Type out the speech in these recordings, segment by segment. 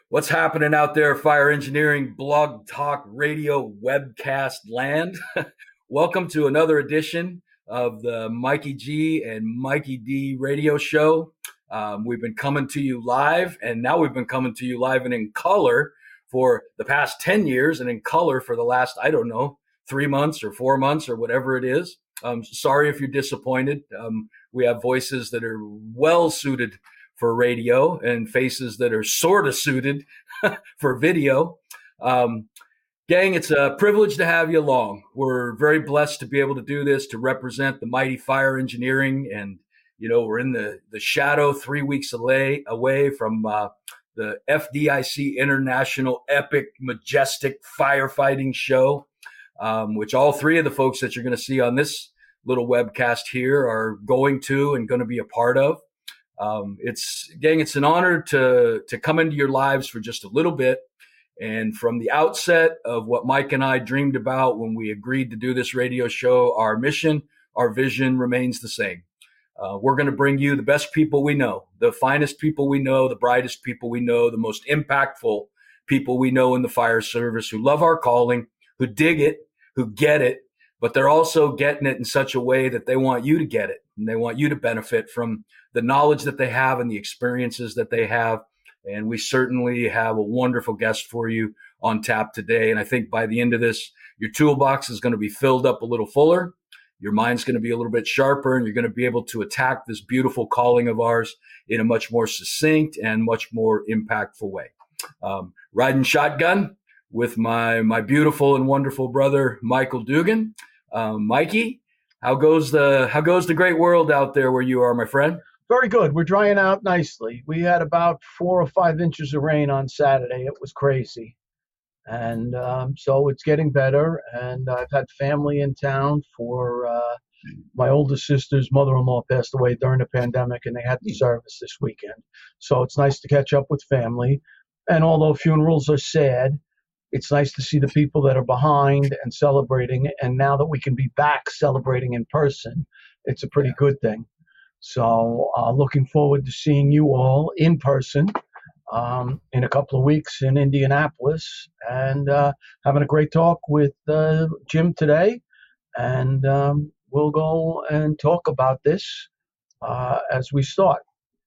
What's happening out there, fire engineering, blog talk, radio, webcast land? Welcome to another edition of the Mikey G and Mikey D radio show. We've been coming to you live, and now we've been coming to you live and in color for the past 10 years and in color for the last, 3 months or 4 months or whatever it is. Sorry if you're disappointed. We have voices that are well suited for radio and faces that are sort of suited for video. Gang, it's a privilege to have you along. We're very blessed to be able to do this, to represent the mighty fire engineering. And, we're in the shadow 3 weeks away from the FDIC International Epic Majestic Firefighting Show, which all three of the folks that you're going to see on this little webcast here are going to and going to be a part of. It's an honor to come into your lives for just a little bit. And from the outset of what Mike and I dreamed about when we agreed to do this radio show, our mission, our vision remains the same. We're going to bring you the best people we know, the finest people we know, the brightest people we know, the most impactful people we know in the fire service who love our calling, who dig it, who get it, but they're also getting it in such a way that they want you to get it and they want you to benefit from the knowledge that they have and the experiences that they have. And we certainly have a wonderful guest for you on tap today. And I think by the end of this, your toolbox is going to be filled up a little fuller. Your mind's going to be a little bit sharper, and you're going to be able to attack this beautiful calling of ours in a much more succinct and much more impactful way. Riding shotgun with my beautiful and wonderful brother, Michael Dugan. Mikey, how goes the great world out there where you are, my friend? Very good. We're drying out nicely. We had about 4 or 5 inches of rain on Saturday. It was crazy. And so it's getting better. And I've had family in town for my oldest sister's mother-in-law passed away during the pandemic, and they had the service this weekend. So it's nice to catch up with family. And although funerals are sad, it's nice to see the people that are behind and celebrating. And now that we can be back celebrating in person, it's a pretty good thing. So looking forward to seeing you all in person in a couple of weeks in Indianapolis, and having a great talk with Jim today. And we'll go and talk about this as we start.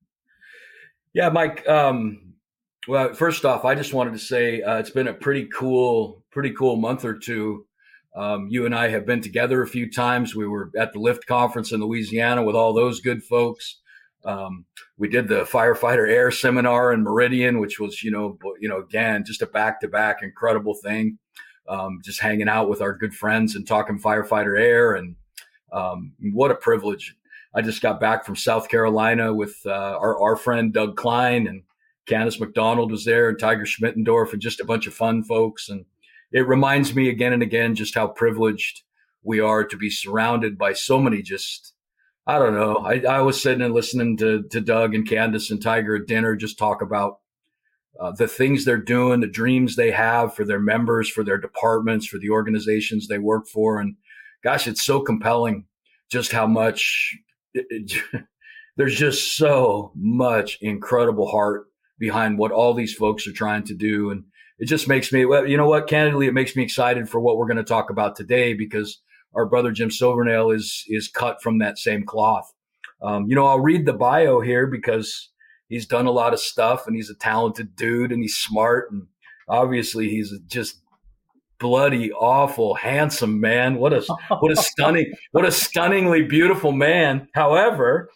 Yeah, Mike. Well, first off, I just wanted to say it's been a pretty cool month or two. You and I have been together a few times. We were at the Lift conference in Louisiana with all those good folks. We did the firefighter air seminar in Meridian, which was, again, just a back-to-back incredible thing. Just hanging out with our good friends and talking firefighter air, and what a privilege. I just got back from South Carolina with our friend Doug Klein, and Candace McDonald was there, and Tiger Schmittendorf, and just a bunch of fun folks. And it reminds me again and again just how privileged we are to be surrounded by so many I don't know. I was sitting and listening to Doug and Candace and Tiger at dinner just talk about the things they're doing, the dreams they have for their members, for their departments, for the organizations they work for. And gosh, it's so compelling just how much there's just so much incredible heart behind what all these folks are trying to do. And it just makes me, candidly, it makes me excited for what we're going to talk about today, because our brother Jim Silvernail is cut from that same cloth. I'll read the bio here because he's done a lot of stuff, and he's a talented dude, and he's smart, and obviously he's just bloody awful handsome man. What a stunningly beautiful man. However,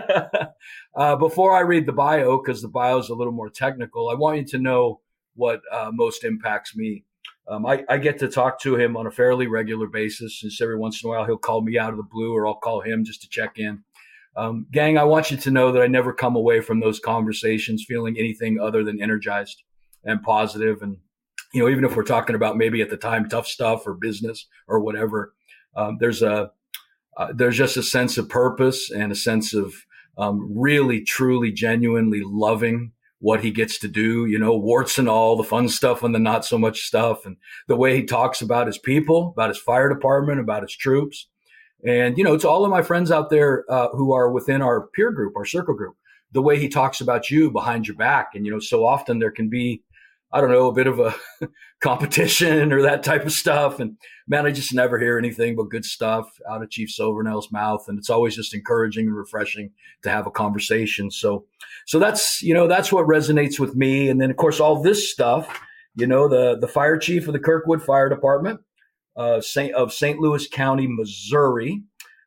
before I read the bio, because the bio is a little more technical, I want you to know what most impacts me. I get to talk to him on a fairly regular basis. Just every once in a while, he'll call me out of the blue, or I'll call him just to check in. Gang, I want you to know that I never come away from those conversations feeling anything other than energized and positive. And, even if we're talking about maybe at the time tough stuff or business or whatever, there's just a sense of purpose and a sense of really, truly, genuinely loving what he gets to do, warts and all, the fun stuff and the not so much stuff, and the way he talks about his people, about his fire department, about his troops. And, to all of my friends out there who are within our peer group, our circle group, the way he talks about you behind your back. And, so often there can be I don't know, a bit of a competition or that type of stuff. And man, I just never hear anything but good stuff out of Chief Silvernell's mouth. And it's always just encouraging and refreshing to have a conversation. So that's, that's what resonates with me. And then of course, all this stuff, the fire chief of the Kirkwood Fire Department, of St. Louis County, Missouri,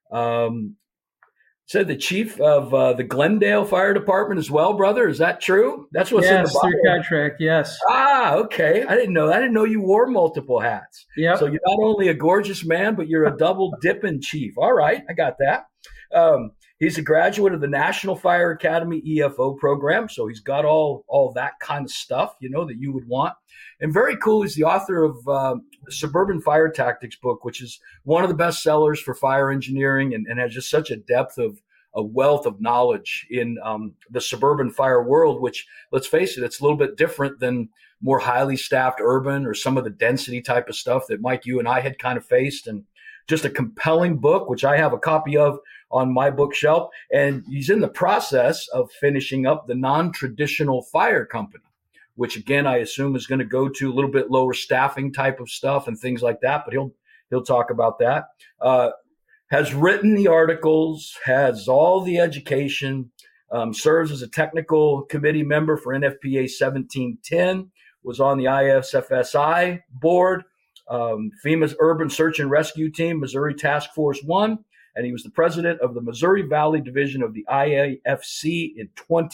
said the chief of the Glendale Fire Department as well, brother. Is that true? That's what's in the Bible. Through contract, yes. Ah, okay. I didn't know that. I didn't know you wore multiple hats. Yeah. So you're not only a gorgeous man, but you're a double dipping chief. All right, I got that. He's a graduate of the National Fire Academy EFO program, so he's got all that kind of stuff, that you would want. And very cool, he's the author of the Suburban Fire Tactics book, which is one of the best sellers for fire engineering and has just such a wealth of knowledge in the suburban fire world, which, let's face it, it's a little bit different than more highly staffed urban or some of the density type of stuff that Mike, you and I had kind of faced. And just a compelling book, which I have a copy of on my bookshelf. And he's in the process of finishing up the Non-Traditional Fire Company, which again, I assume is going to go to a little bit lower staffing type of stuff and things like that. But he'll talk about that. Has written the articles, has all the education, serves as a technical committee member for NFPA 1710, was on the ISFSI board, FEMA's Urban Search and Rescue Team, Missouri Task Force 1, and he was the president of the Missouri Valley Division of the IAFC in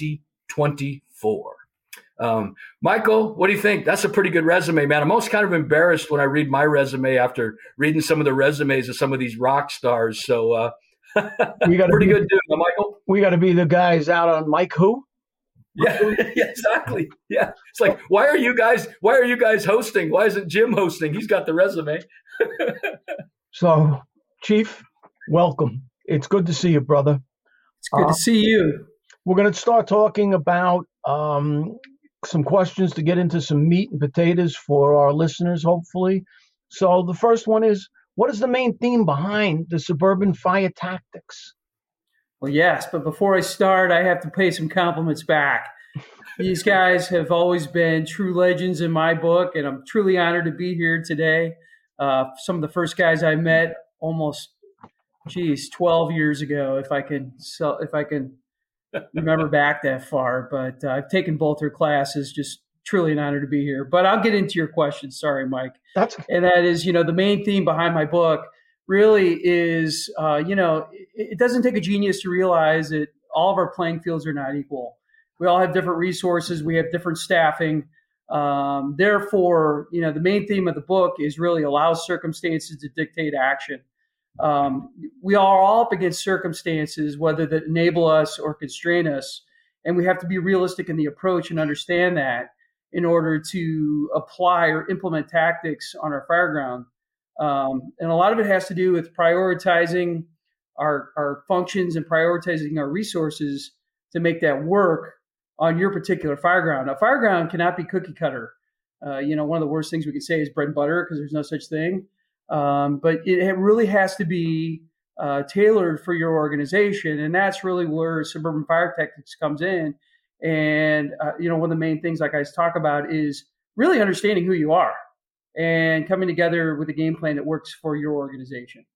2024. Michael, what do you think? That's a pretty good resume, man. I'm always kind of embarrassed when I read my resume after reading some of the resumes of some of these rock stars. So pretty good dude, Michael. We got to be the guys out on Mike who? Yeah, exactly. Yeah. It's like, why are you guys hosting? Why isn't Jim hosting? He's got the resume. So, Chief, welcome. It's good to see you, brother. It's good to see you. We're going to start talking about some questions to get into some meat and potatoes for our listeners, hopefully. So the first one is, what is the main theme behind the Suburban Fire Tactics? Well, yes, but before I start, I have to pay some compliments back. These guys have always been true legends in my book, and I'm truly honored to be here today. Some of the first guys I met almost, 12 years ago, if I can remember back that far. But I've taken both their classes. Just truly an honor to be here. But I'll get into your question. Sorry, Mike. And that is, the main theme behind my book really is, it doesn't take a genius to realize that all of our playing fields are not equal. We all have different resources. We have different staffing. Therefore, the main theme of the book is really allow circumstances to dictate action. We are all up against circumstances, whether that enable us or constrain us. And we have to be realistic in the approach and understand that in order to apply or implement tactics on our fireground. And a lot of it has to do with prioritizing our functions and prioritizing our resources to make that work on your particular fireground. A fireground cannot be cookie cutter. One of the worst things we could say is bread and butter, because there's no such thing. But it really has to be tailored for your organization. And that's really where Suburban Fire Tactics comes in. And, one of the main things like I talk about is really understanding who you are and coming together with a game plan that works for your organization.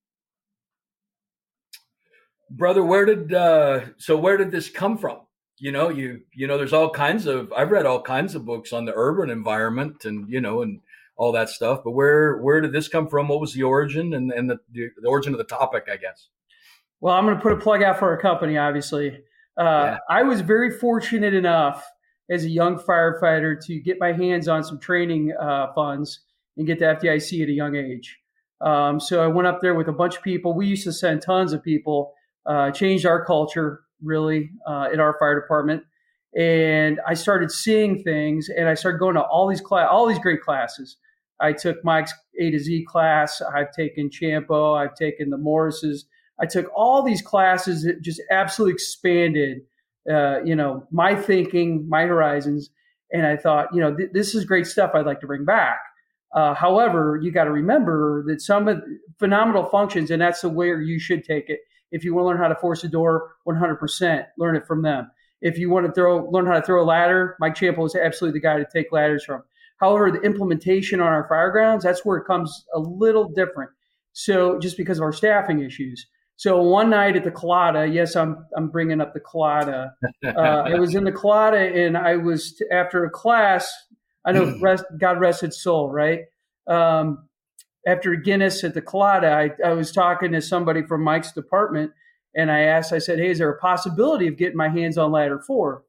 Brother, where did this come from? There's all kinds of, I've read all kinds of books on the urban environment and all that stuff, but where did this come from? What was the origin and the origin of the topic, I guess? Well, I'm going to put a plug out for our company, obviously. I was very fortunate enough as a young firefighter to get my hands on some training funds and get to FDIC at a young age. So I went up there with a bunch of people. We used to send tons of people, changed our culture really in our fire department. And I started seeing things, and I started going to all these great classes. I took Mike's A to Z class. I've taken Champo. I've taken the Morrises. I took all these classes that just absolutely expanded, my thinking, my horizons. And I thought, this is great stuff I'd like to bring back. However, you got to remember that some of phenomenal functions, and that's the way you should take it. If you want to learn how to force a door, 100% learn it from them. If you want to learn how to throw a ladder, Mike Champo is absolutely the guy to take ladders from. However, the implementation on our fire grounds, that's where it comes a little different. So just because of our staffing issues. So one night at the Colada, yes, I'm bringing up the Colada. I was in the Colada, and I was after a class. I know God rest its soul, right? After Guinness at the Colada, I was talking to somebody from Mike's department, and I said, hey, is there a possibility of getting my hands on ladder 4?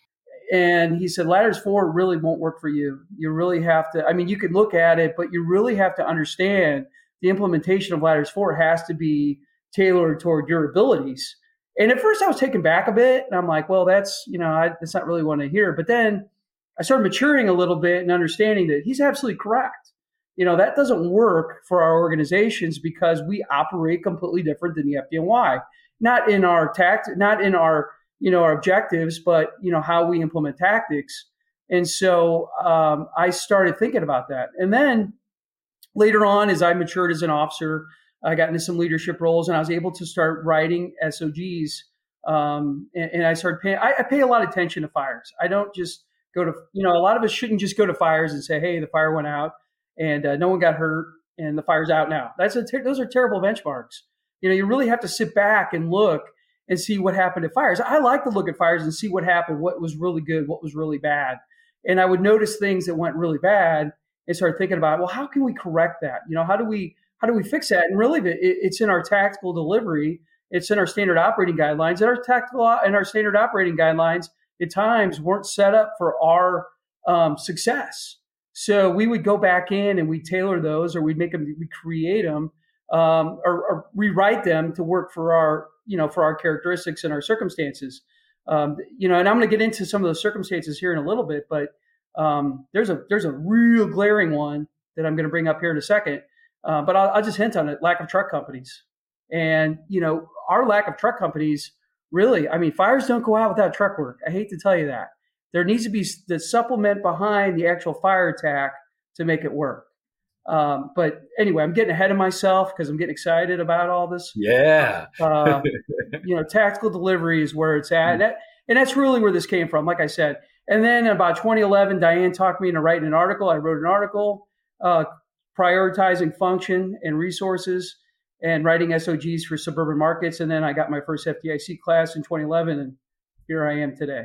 And he said, ladders 4 really won't work for you. You really have to, you can look at it, but you really have to understand the implementation of ladders 4 has to be tailored toward your abilities. And at first I was taken back a bit, and I'm like, well, that's not really what I hear. But then I started maturing a little bit and understanding that he's absolutely correct. That doesn't work for our organizations because we operate completely different than the FDNY, not in our not in our, our objectives, but, how we implement tactics. And so I started thinking about that. And then later on, as I matured as an officer, I got into some leadership roles, and I was able to start writing SOGs. And I started paying, I pay a lot of attention to fires. I don't just go to, a lot of us shouldn't just go to fires and say, hey, the fire went out and no one got hurt and the fire's out now. Those are terrible benchmarks. You really have to sit back and look and see what happened at fires. I like to look at fires and see what happened, what was really good, what was really bad. And I would notice things that went really bad and start thinking about, well, how can we correct that? How do we fix that? And really, it's in our tactical delivery. It's in our standard operating guidelines. And our standard operating guidelines at times weren't set up for our success. So we would go back in and we tailor those, or we create them, or rewrite them to work for our characteristics and our circumstances. And I'm going to get into some of those circumstances here in a little bit, but there's a real glaring one that I'm going to bring up here in a second. But I'll just hint on it: lack of truck companies. And our lack of truck companies, really, fires don't go out without truck work. I hate to tell you that. There needs to be the supplement behind the actual fire attack to make it work. But anyway, I'm getting ahead of myself because I'm getting excited about all this. Yeah. Tactical delivery is where it's at. And that's really where this came from, like I said. And then in about 2011, Diane talked me into writing an article. I wrote an article prioritizing function and resources and writing SOGs for suburban markets. And then I got my first FDIC class in 2011, and here I am today.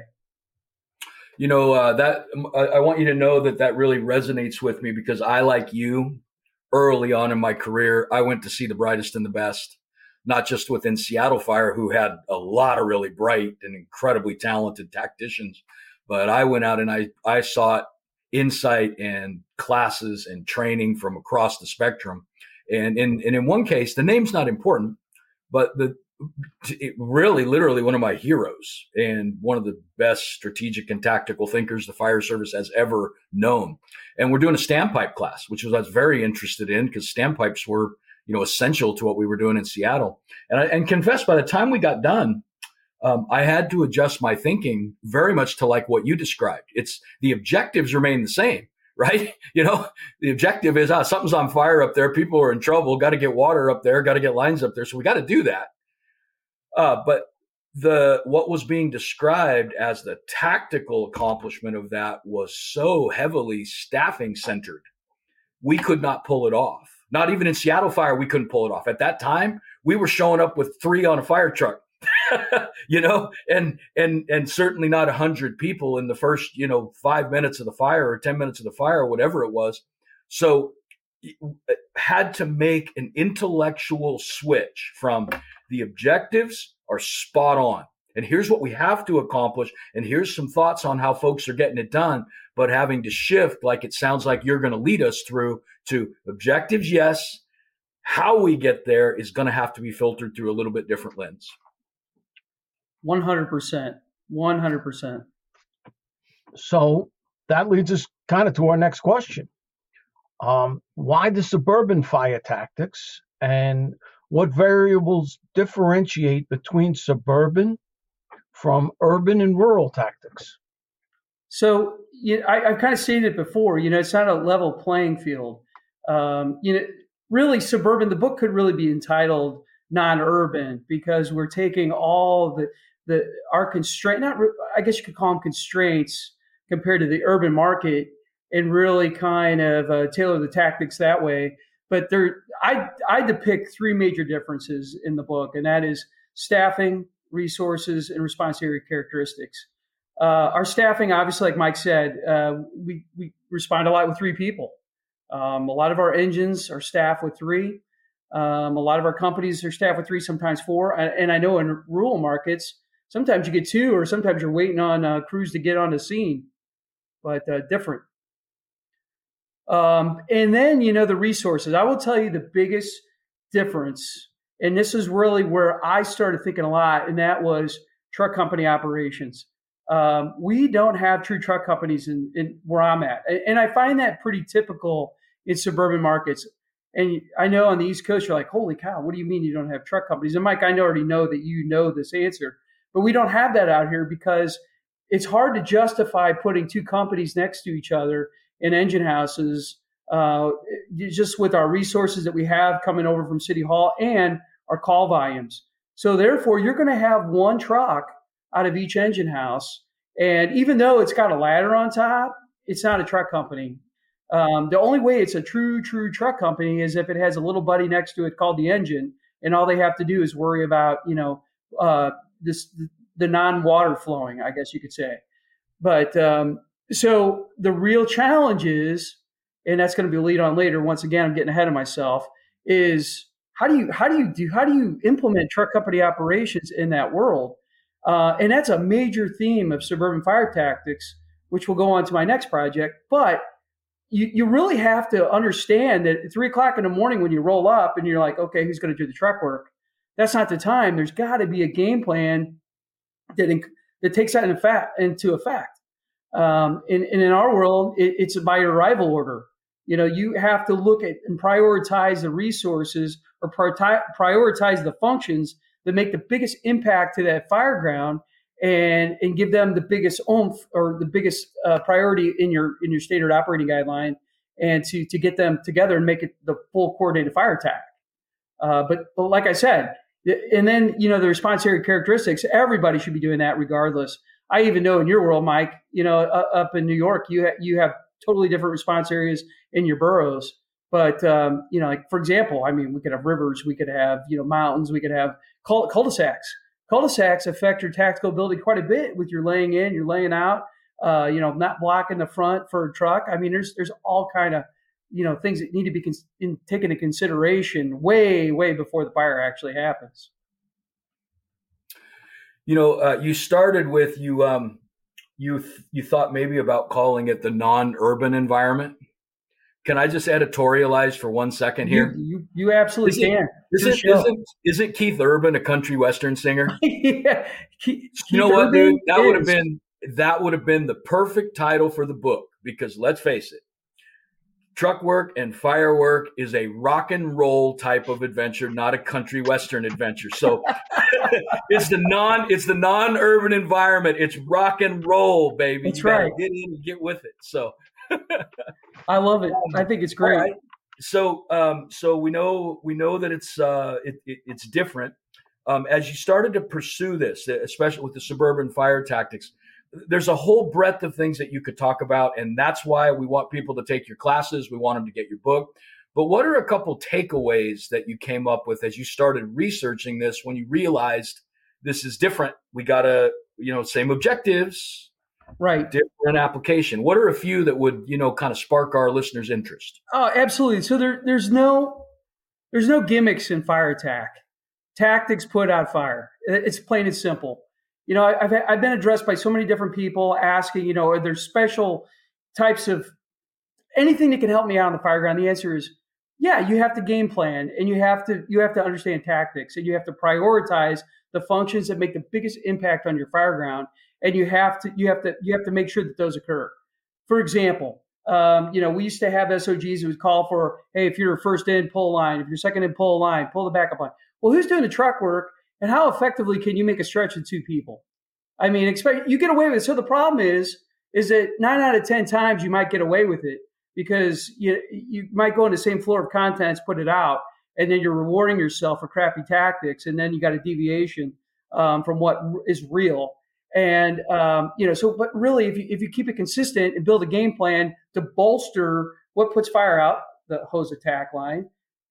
That I want you to know that really resonates with me, because I, like you, early on in my career, I went to see the brightest and the best, not just within Seattle Fire, who had a lot of really bright and incredibly talented tacticians, but I went out and I sought insight and classes and training from across the spectrum. And in one case, the name's not important, but really literally one of my heroes and one of the best strategic and tactical thinkers the fire service has ever known. And we're doing a standpipe class, which I was very interested in, because standpipes were, essential to what we were doing in Seattle. And confess, by the time we got done, I had to adjust my thinking very much to like what you described. It's the objectives remain the same, right? The objective is, something's on fire up there. People are in trouble. Got to get water up there. Got to get lines up there. So we got to do that. But what was being described as the tactical accomplishment of that was so heavily staffing centered. We could not pull it off. Not even in Seattle Fire, we couldn't pull it off. At that time, we were showing up with 3 on a fire truck, and certainly not 100 people in the first, 5 minutes of the fire or 10 minutes of the fire or whatever it was. So had to make an intellectual switch from the objectives are spot on, and here's what we have to accomplish, and here's some thoughts on how folks are getting it done, but having to shift, like it sounds like you're going to lead us through, to objectives, yes. How we get there is going to have to be filtered through a little bit different lens. 100%. 100%. So that leads us kind of to our next question. Why the suburban fire tactics, and what variables differentiate between suburban from urban and rural tactics? So I've kind of stated it before, it's not a level playing field. Really suburban, the book could really be entitled non-urban, because we're taking all our constraint, I guess you could call them constraints compared to the urban market, and really kind of tailor the tactics that way. But I depict three major differences in the book, and that is staffing, resources, and response area characteristics. Our staffing, obviously, like Mike said, we respond a lot with 3 people. A lot of our engines are staffed with 3. A lot of our companies are staffed with 3, sometimes 4. And I know in rural markets, sometimes you get 2, or sometimes you're waiting on crews to get on the scene, but different. And then, the resources. I will tell you the biggest difference, and this is really where I started thinking a lot, and that was truck company operations. We don't have true truck companies in where I'm at. And I find that pretty typical in suburban markets. And I know on the East Coast, you're like, holy cow, what do you mean you don't have truck companies? And Mike, I already know that you know this answer, but we don't have that out here because it's hard to justify putting 2 companies next to each other in engine houses, just with our resources that we have coming over from City Hall and our call volumes. So therefore, you're going to have 1 truck out of each engine house. And even though it's got a ladder on top, it's not a truck company. The only way it's a true truck company is if it has a little buddy next to it called the engine, and all they have to do is worry about, the non-water flowing, I guess you could say. But so the real challenge is, and that's going to be lead on later. Once again, I'm getting ahead of myself. Is how do you implement truck company operations in that world? And that's a major theme of suburban fire tactics, which will go on to my next project. But you really have to understand that at 3:00 in the morning when you roll up and you're like, okay, who's going to do the truck work? That's not the time. There's got to be a game plan that takes that into effect. And in our world, it's by your arrival order. You have to look at and prioritize the resources or prioritize the functions that make the biggest impact to that fire ground and give them the biggest oomph or the biggest priority in your standard operating guideline, and to get them together and make it the full coordinated fire attack. But like I said, and then, the response area characteristics, everybody should be doing that regardless. I even know in your world, Mike, up in New York, you have totally different response areas in your boroughs. But, like, for example, we could have rivers, we could have, mountains, we could have cul-de-sacs. Cul-de-sacs affect your tactical ability quite a bit with your laying in, your laying out, not blocking the front for a truck. There's all kind of, things that need to be taken into consideration way, way before the fire actually happens. You started with, you thought maybe about calling it the non-urban environment. Can I just editorialize for 1 second here? You absolutely can. Isn't Keith Urban a country western singer? Yeah. You know what, dude? That would have been the perfect title for the book, because let's face it, truck work and firework is a rock and roll type of adventure, not a country western adventure. So it's the non-urban environment. It's rock and roll, baby. That's right. Get in and get with it. So I love it. I think it's great. Right. So we know that it's different. As you started to pursue this, especially with the suburban fire tactics, there's a whole breadth of things that you could talk about, and that's why we want people to take your classes. We want them to get your book. But what are a couple takeaways that you came up with as you started researching this, when you realized this is different? We got to, same objectives, right? Different application. What are a few that would, kind of spark our listeners' interest? Oh, absolutely. So there's no gimmicks in fire attack. Tactics put out fire. It's plain and simple. I've been addressed by so many different people asking, are there special types of anything that can help me out on the fire ground? The answer is, yeah, you have to game plan, and you have to understand tactics, and you have to prioritize the functions that make the biggest impact on your fire ground, and you have to make sure that those occur. For example, we used to have SOGs that would call for, hey, if you're first in, pull a line. If you're second in, pull a line. Pull the backup line. Well, who's doing the truck work? And how effectively can you make a stretch of 2 people? You get away with it. So the problem is that 9 out of 10 times you might get away with it because you might go on the same floor of contents, put it out, and then you're rewarding yourself for crappy tactics, and then you got a deviation from what is real. And, but really, if you keep it consistent and build a game plan to bolster what puts fire out, the hose attack line,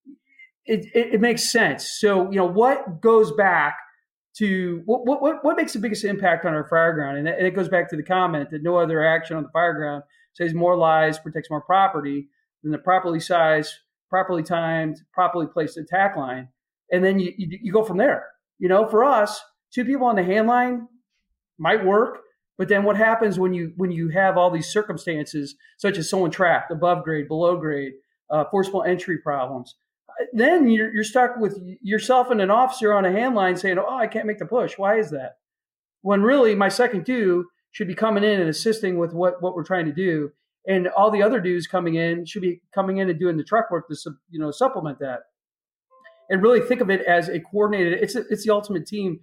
it makes sense. So, what goes back to what makes the biggest impact on our fire ground? And it goes back to the comment that no other action on the fire ground saves more lives, protects more property than the properly sized, properly timed, properly placed attack line. And then you go from there. For us, 2 people on the hand line might work, but then what happens when you have all these circumstances, such as someone trapped above grade, below grade, forcible entry problems? Then you're stuck with yourself and an officer on a hand line saying, "Oh, I can't make the push. Why is that?" When really my second due should be coming in and assisting with what we're trying to do, and all the other dues coming in should be coming in and doing the truck work to supplement that. And really think of it as a coordinated. It's the ultimate team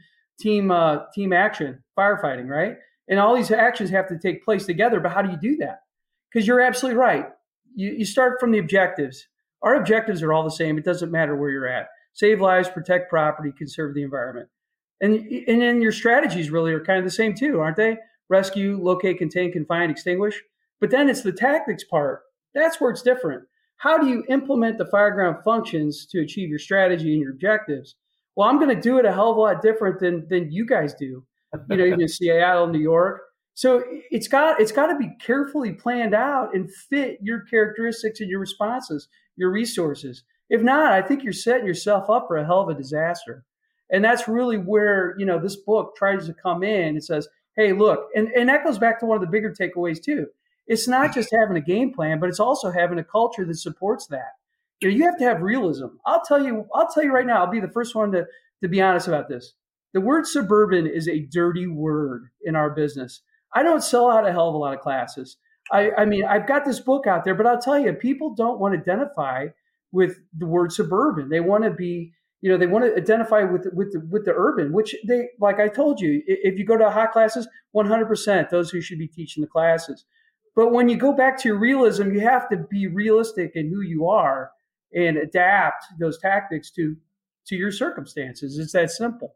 action, firefighting, right? And all these actions have to take place together. But how do you do that? Because you're absolutely right. You start from the objectives. Our objectives are all the same. It doesn't matter where you're at. Save lives, protect property, conserve the environment. And then your strategies really are kind of the same too, aren't they? Rescue, locate, contain, confine, extinguish. But then it's the tactics part. That's where it's different. How do you implement the fireground functions to achieve your strategy and your objectives? Well, I'm going to do it a hell of a lot different than you guys do. Even in Seattle, New York. So it's got to be carefully planned out and fit your characteristics and your responses, your resources. If not, I think you're setting yourself up for a hell of a disaster. And that's really where, this book tries to come in. It says, hey, look, and that goes back to one of the bigger takeaways too. It's not just having a game plan, but it's also having a culture that supports that. You have to have realism. I'll tell you right now, I'll be the first one to be honest about this. The word suburban is a dirty word in our business. I don't sell out a hell of a lot of classes. I mean, I've got this book out there, but I'll tell you, people don't want to identify with the word suburban. They want to be, they want to identify with the urban, which they, like I told you, if you go to hot classes, 100% those who should be teaching the classes. But when you go back to your realism, you have to be realistic in who you are and adapt those tactics to your circumstances. It's that simple.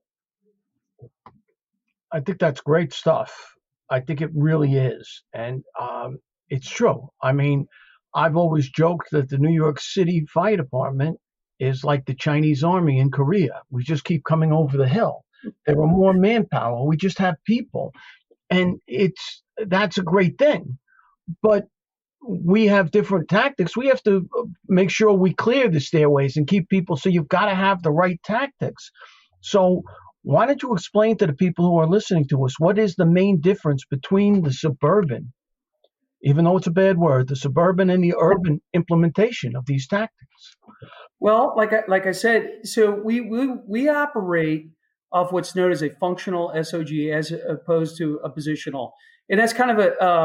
I think that's great stuff. I think it really is. And it's true. I mean, I've always joked that the New York City Fire Department is like the Chinese army in Korea. We just keep coming over the hill. There are more manpower. We just have people. And that's a great thing. But we have different tactics. We have to make sure we clear the stairways and keep people. So you've got to have the right tactics. So why don't you explain to the people who are listening to us, what is the main difference between the suburban, even though it's a bad word, the suburban and the urban implementation of these tactics? Well, like I said, so we operate off what's known as a functional SOG as opposed to a positional, and that's kind of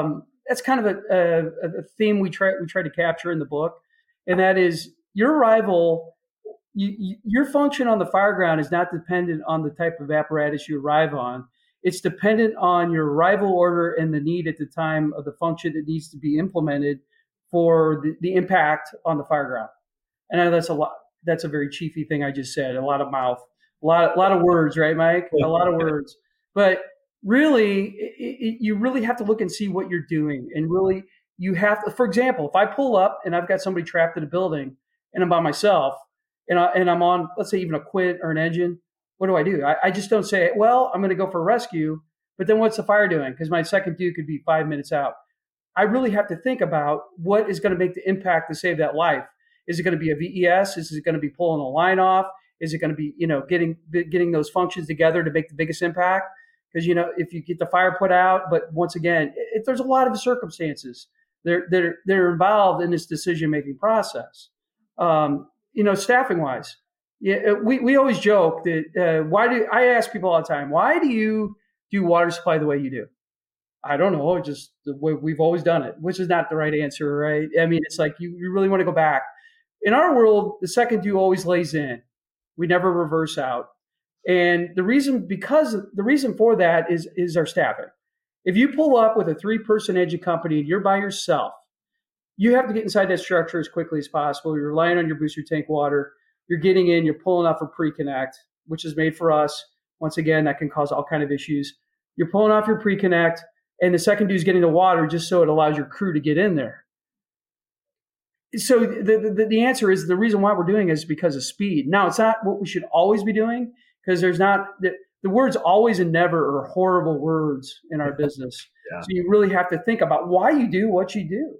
a theme we try to capture in the book, and that is your arrival. Your function on the fire ground is not dependent on the type of apparatus you arrive on. It's dependent on your arrival order and the need at the time of the function that needs to be implemented for the impact on the fire ground. And I know that's a lot. That's a very chiefy thing I just said. A lot of mouth, a lot of words, right, Mike? A lot of words. But really, you really have to look and see what you're doing. And really, you have to, for example, if I pull up and I've got somebody trapped in a building and I'm by myself and I'm on, let's say, even a quint or an engine, what do? I just don't say, well, I'm going to go for a rescue, but then what's the fire doing? Because my second due could be 5 minutes out. I really have to think about what is going to make the impact to save that life. Is it going to be a VES? Is it going to be pulling a line off? Is it going to be, getting those functions together to make the biggest impact? Because, if you get the fire put out, but once again, there's a lot of circumstances they're involved in this decision-making process. Staffing wise, we always joke that I ask people all the time, why do you do water supply the way you do? I don't know, just the way we've always done it, which is not the right answer, right? I mean, it's like you really want to go back. In our world, the second due always lays in. We never reverse out. And the reason for that is our staffing. If you pull up with a 3-person engine company and you're by yourself, you have to get inside that structure as quickly as possible. You're relying on your booster tank water. You're getting in, you're pulling off a pre-connect, which is made for us. Once again, that can cause all kinds of issues. you're pulling off your pre-connect, and the second dude's getting the water just so it allows your crew to get in there. So the answer is the reason why we're doing it is because of speed. Now, it's not what we should always be doing, because there's not the words always and never are horrible words in our business. Yeah. So you really have to think about why you do what you do.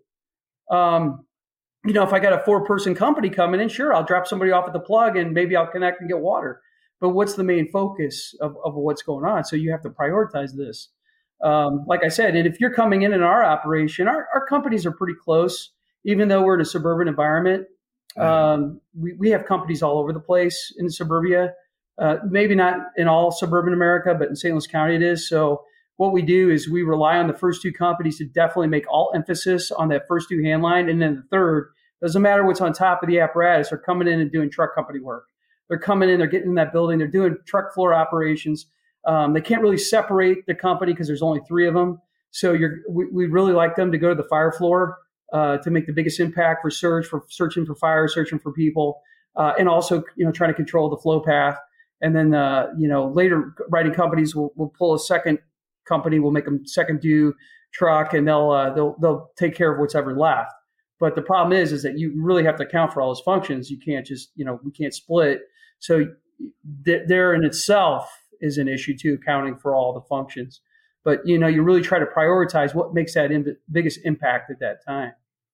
If I got a 4-person company coming in, sure, I'll drop somebody off at the plug and maybe I'll connect and get water. But what's the main focus of what's going on? So you have to prioritize this. Like I said, and if you're coming in our operation, our companies are pretty close, even though we're in a suburban environment. We have companies all over the place in suburbia. Maybe not in all suburban America, but in St. Louis County it is. So what we do is we rely on the first 2 companies to definitely make all emphasis on that first 2 hand line. And then the third, doesn't matter what's on top of the apparatus, they're coming in and doing truck company work. They're coming in, they're getting in that building, they're doing truck floor operations. They can't really separate the company because there's only 3 of them. So we really like them to go to the fire floor to make the biggest impact for searching for fire, searching for people, and also, trying to control the flow path. And then, later writing companies will pull a second company, will make them second due truck, and they'll take care of what's ever left. But the problem is that you really have to account for all those functions. You can't just, we can't split. So there in itself is an issue too, accounting for all the functions. But, you really try to prioritize what makes that biggest impact at that time.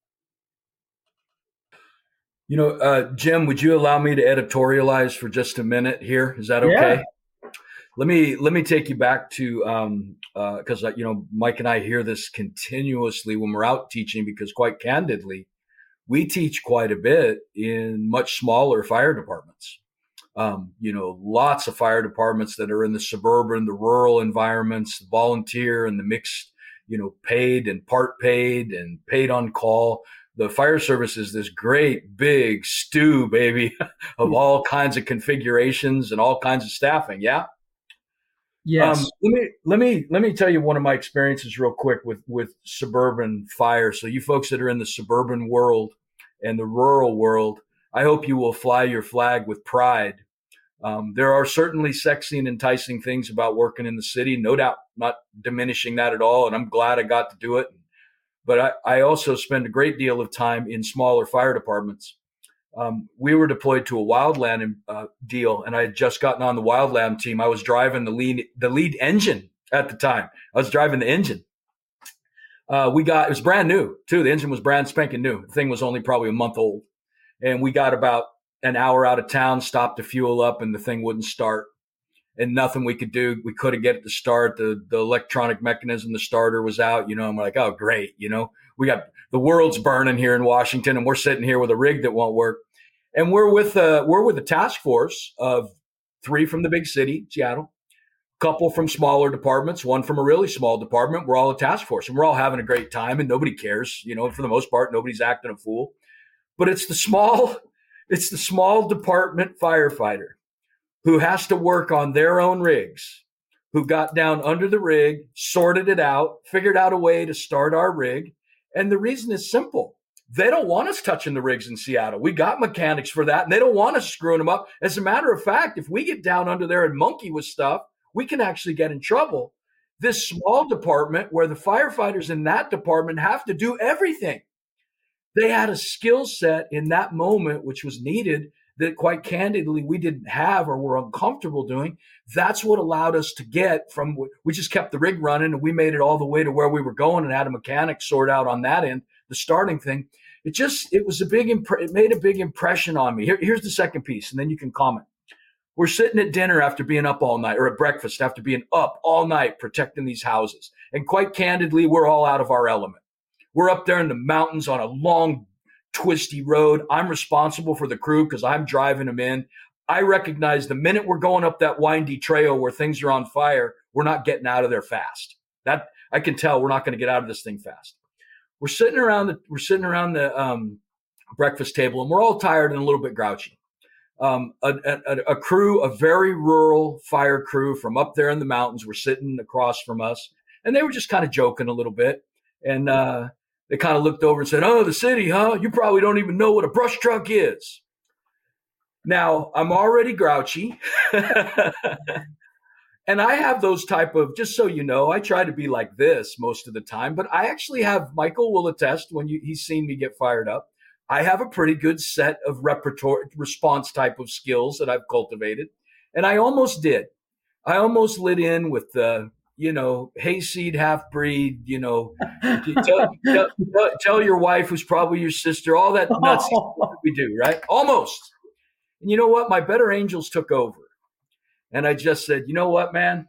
Jim, would you allow me to editorialize for just a minute here? Is that okay? Yeah. Let me take you back to because Mike and I hear this continuously when we're out teaching, because quite candidly, we teach quite a bit in much smaller fire departments. Lots of fire departments that are in the suburban, the rural environments, the volunteer and the mixed, paid and part paid and paid on call. The fire service is this great big stew, baby, of all kinds of configurations and all kinds of staffing. Yeah. Yes. Let me tell you one of my experiences real quick with suburban fire. So you folks that are in the suburban world and the rural world, I hope you will fly your flag with pride. There are certainly sexy and enticing things about working in the city, no doubt, not diminishing that at all. And I'm glad I got to do it. But I also spend a great deal of time in smaller fire departments. We were deployed to a wildland deal, and I had just gotten on the wildland team. I was driving the lead engine at the time. I was driving the engine. It was brand new too. The engine was brand spanking new. The thing was only probably a month old, and we got about an hour out of town, stopped to fuel up, and the thing wouldn't start. And nothing we could do. We couldn't get it to start. The electronic mechanism, the starter was out, and we're like, oh, great. We got the world's burning here in Washington, and we're sitting here with a rig that won't work. And we're with a task force of 3 from the big city, Seattle, a couple from smaller departments, 1 from a really small department. We're all a task force, and we're all having a great time, and nobody cares. For the most part, nobody's acting a fool. But it's the small department firefighter who has to work on their own rigs, who got down under the rig, sorted it out, figured out a way to start our rig. And the reason is simple. They don't want us touching the rigs in Seattle. We got mechanics for that, and they don't want us screwing them up. As a matter of fact, if we get down under there and monkey with stuff, we can actually get in trouble. This small department where the firefighters in that department have to do everything. They had a skill set in that moment, which was needed, that quite candidly we didn't have or were uncomfortable doing. That's what allowed us to get from, we just kept the rig running and we made it all the way to where we were going and had a mechanic sort out on that end, the starting thing. It made a big impression on me. Here's the second piece, and then you can comment. We're sitting at dinner after being up all night, or at breakfast after being up all night protecting these houses. And quite candidly, we're all out of our element. We're up there in the mountains on a long, twisty road. I'm responsible for the crew because I'm driving them in. I recognize the minute we're going up that windy trail where things are on fire, we're not getting out of there fast. That I can tell we're not going to get out of this thing fast. We're sitting around the breakfast table, and we're all tired and a little bit grouchy. A crew, a very rural fire crew from up there in the mountains, were sitting across from us, and they were just kind of joking a little bit. And they kind of looked over and said, "Oh, the city, huh? You probably don't even know what a brush truck is." Now, I'm already grouchy. And I have those type of, just so you know, I try to be like this most of the time, but I actually have, Michael will attest when he's seen me get fired up. I have a pretty good set of repertoire response type of skills that I've cultivated. And I almost did. I almost lit in with the, hayseed half breed, tell your wife who's probably your sister, all that nuts that we do, right? Almost. And you know what? My better angels took over. And I just said, you know what, man?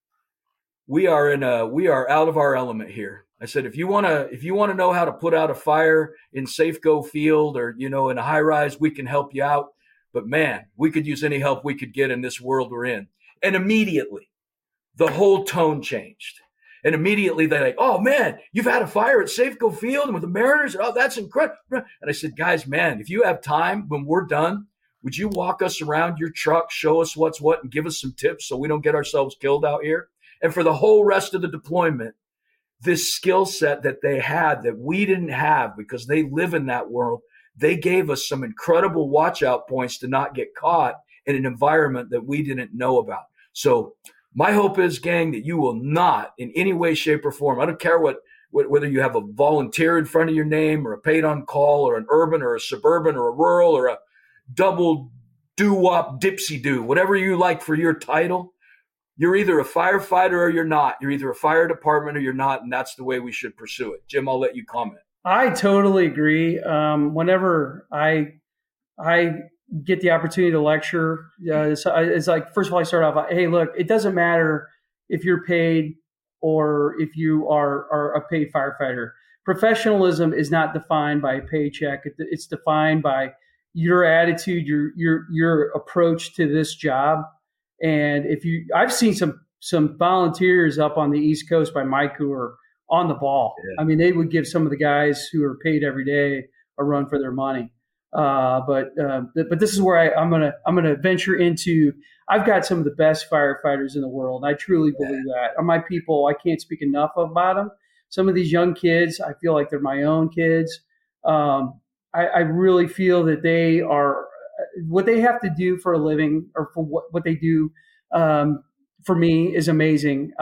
We are out of our element here. I said, if you want to know how to put out a fire in Safeco Field or, in a high rise, we can help you out. But man, we could use any help we could get in this world we're in. And immediately the whole tone changed. And immediately they're like, oh man, you've had a fire at Safeco Field and with the Mariners. Oh, that's incredible. And I said, guys, man, if you have time when we're done, would you walk us around your truck, show us what's what, and give us some tips so we don't get ourselves killed out here? And for the whole rest of the deployment, this skill set that they had that we didn't have because they live in that world, they gave us some incredible watch out points to not get caught in an environment that we didn't know about. So my hope is, gang, that you will not in any way, shape, or form, I don't care whether you have a volunteer in front of your name or a paid on call or an urban or a suburban or a rural or a double doo-wop dipsy-doo, whatever you like for your title, you're either a firefighter or you're not. You're either a fire department or you're not, and that's the way we should pursue it. Jim, I'll let you comment. I totally agree. Whenever I get the opportunity to lecture, it's like, first of all, I start off, hey, look, it doesn't matter if you're paid or if you are a paid firefighter. Professionalism is not defined by a paycheck. It's defined by your attitude, your approach to this job. And I've seen some volunteers up on the East Coast by Mike who are on the ball. Yeah. I mean, they would give some of the guys who are paid every day a run for their money. But this is where I'm gonna venture into. I've got some of the best firefighters in the world. I truly believe that. My people, I can't speak enough about them. Some of these young kids, I feel like they're my own kids. I really feel that they are what they have to do for a living or for what they do for me is amazing.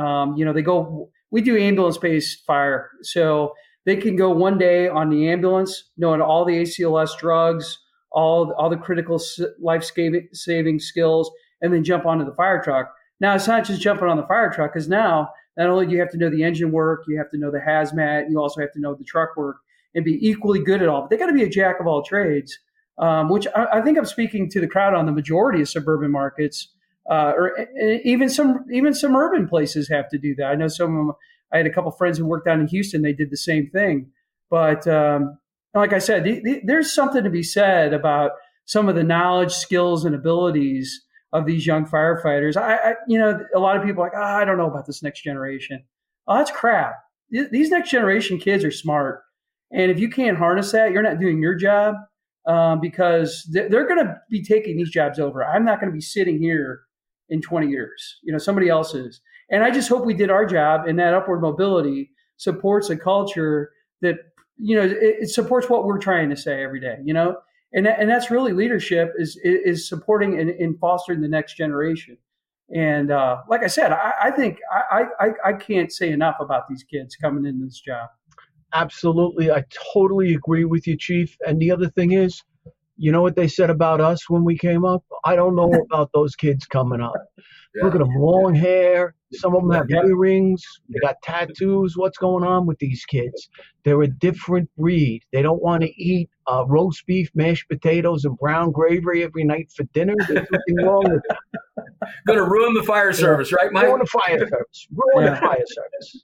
We do ambulance-based fire. So they can go one day on the ambulance, knowing all the ACLS drugs, all the critical life-saving skills, and then jump onto the fire truck. Now, it's not just jumping on the fire truck, because now not only do you have to know the engine work, you have to know the hazmat, you also have to know the truck work and be equally good at all. But they got to be a jack of all trades, which I think I'm speaking to the crowd on the majority of suburban markets, or even some urban places have to do that. I know some of them. I had a couple friends who worked down in Houston. They did the same thing. But like I said, there's something to be said about some of the knowledge, skills, and abilities of these young firefighters. A lot of people are like, I don't know about this next generation. Oh, that's crap. These next generation kids are smart. And if you can't harness that, you're not doing your job, because they're going to be taking these jobs over. I'm not going to be sitting here in 20 years. Somebody else is. And I just hope we did our job, and that upward mobility supports a culture that, it supports what we're trying to say every day, and that's really leadership is supporting and fostering the next generation. And like I said, I think I can't say enough about these kids coming into this job. Absolutely. I totally agree with you, Chief. And the other thing is, you know what they said about us when we came up? I don't know about those kids coming up. Yeah. Look at them, long hair. Some of them have earrings. They got tattoos. What's going on with these kids? They're a different breed. They don't want to eat roast beef, mashed potatoes, and brown gravy every night for dinner. There's nothing wrong with that. Going to ruin the fire service, right, Mike? Ruin the fire service. Ruin the fire service.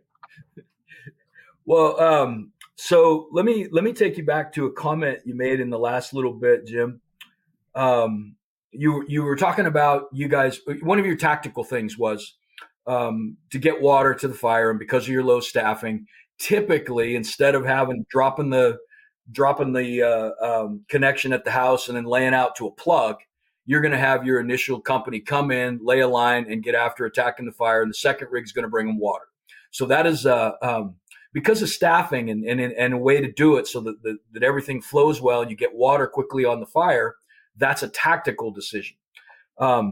Well, so let me take you back to a comment you made in the last little bit, Jim. You were talking about you guys. One of your tactical things was to get water to the fire, and because of your low staffing, typically instead of dropping the connection at the house and then laying out to a plug, you're going to have your initial company come in, lay a line, and get after attacking the fire, and the second rig is going to bring them water. So that is because of staffing and a way to do it so that everything flows well and you get water quickly on the fire. That's a tactical decision.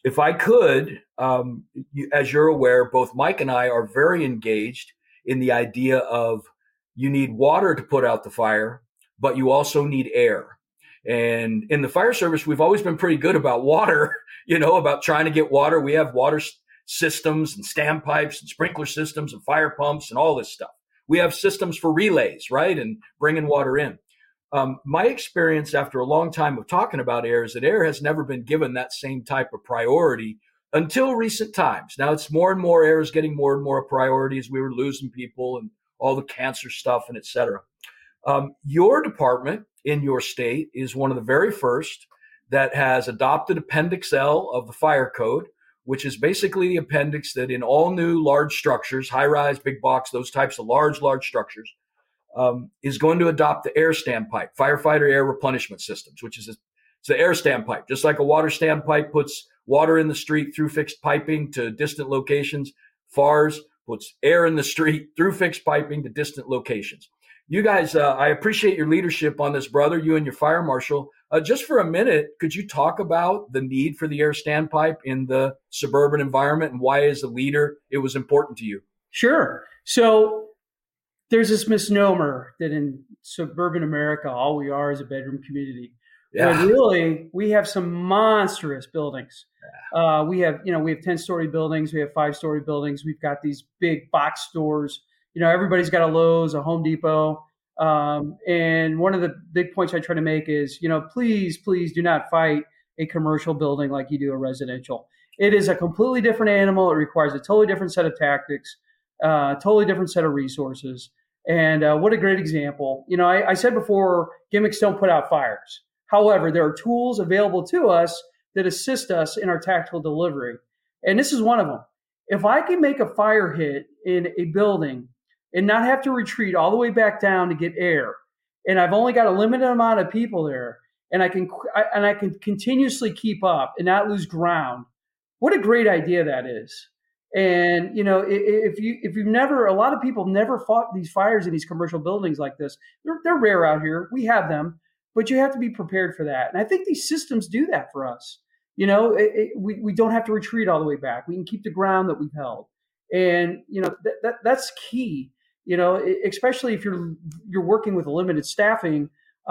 if I could, as you're aware, both Mike and I are very engaged in the idea of you need water to put out the fire, but you also need air. And in the fire service, we've always been pretty good about water, about trying to get water. We have water systems and standpipes and sprinkler systems and fire pumps and all this stuff. We have systems for relays, right? And bringing water in. My experience after a long time of talking about air is that air has never been given that same type of priority until recent times. Now it's more and more, air is getting more and more a priority as we were losing people and all the cancer stuff and et cetera. Your department in your state is one of the very first that has adopted Appendix L of the Fire Code, which is basically the appendix that in all new large structures, high rise, big box, those types of large structures, is going to adopt the air standpipe, firefighter air replenishment systems, which is it's the air standpipe. Just like a water standpipe puts water in the street through fixed piping to distant locations, FARS puts air in the street through fixed piping to distant locations. You guys, I appreciate your leadership on this, brother, you and your fire marshal. Just for a minute, could you talk about the need for the air standpipe in the suburban environment and why, as a leader, it was important to you? Sure. So there's this misnomer that in suburban America, all we are is a bedroom community. Yeah. But really, we have some monstrous buildings. Yeah. We have 10-story buildings. We have 5-story buildings. We've got these big box stores. Everybody's got a Lowe's, a Home Depot. And one of the big points I try to make is, please do not fight a commercial building like you do a residential. It is a completely different animal. It requires a totally different set of tactics, totally different set of resources. And what a great example. I said before, gimmicks don't put out fires. However, there are tools available to us that assist us in our tactical delivery. And this is one of them. If I can make a fire hit in a building and not have to retreat all the way back down to get air, and I've only got a limited amount of people there, and I can continuously keep up and not lose ground, what a great idea that is. And if you've never, a lot of people never fought these fires in these commercial buildings like this. They're rare out here. We have them, but you have to be prepared for that. And I think these systems do that for us. We don't have to retreat all the way back. We can keep the ground that we've held, and that's key. Especially if you're working with limited staffing,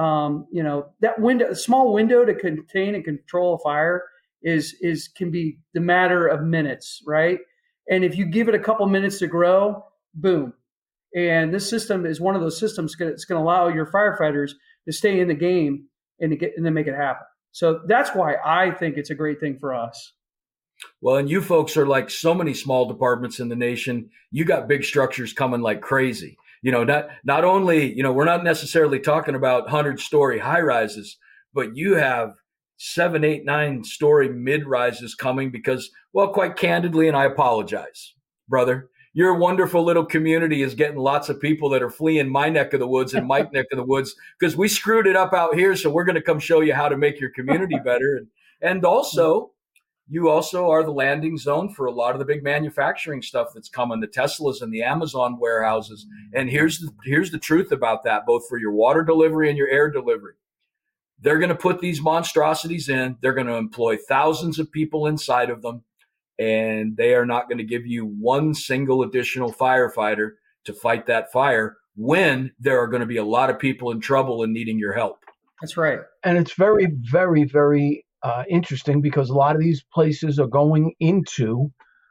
that small window to contain and control a fire can be the matter of minutes, right? And if you give it a couple minutes to grow, boom. And this system is one of those systems that's going to allow your firefighters to stay in the game and then make it happen. So that's why I think it's a great thing for us. Well, and you folks are like so many small departments in the nation. You got big structures coming like crazy. Not only, we're not necessarily talking about 100-story high rises, but you have 7, 8, 9-story mid rises coming because, well, quite candidly, and I apologize, brother, your wonderful little community is getting lots of people that are fleeing my neck of the woods and Mike's neck of the woods because we screwed it up out here. So we're going to come show you how to make your community better. And also, you also are the landing zone for a lot of the big manufacturing stuff that's coming, the Teslas and the Amazon warehouses. And here's the truth about that, both for your water delivery and your air delivery. They're going to put these monstrosities in. They're going to employ thousands of people inside of them. And they are not going to give you one single additional firefighter to fight that fire when there are going to be a lot of people in trouble and needing your help. That's right. And it's very, very, very interesting because a lot of these places are going into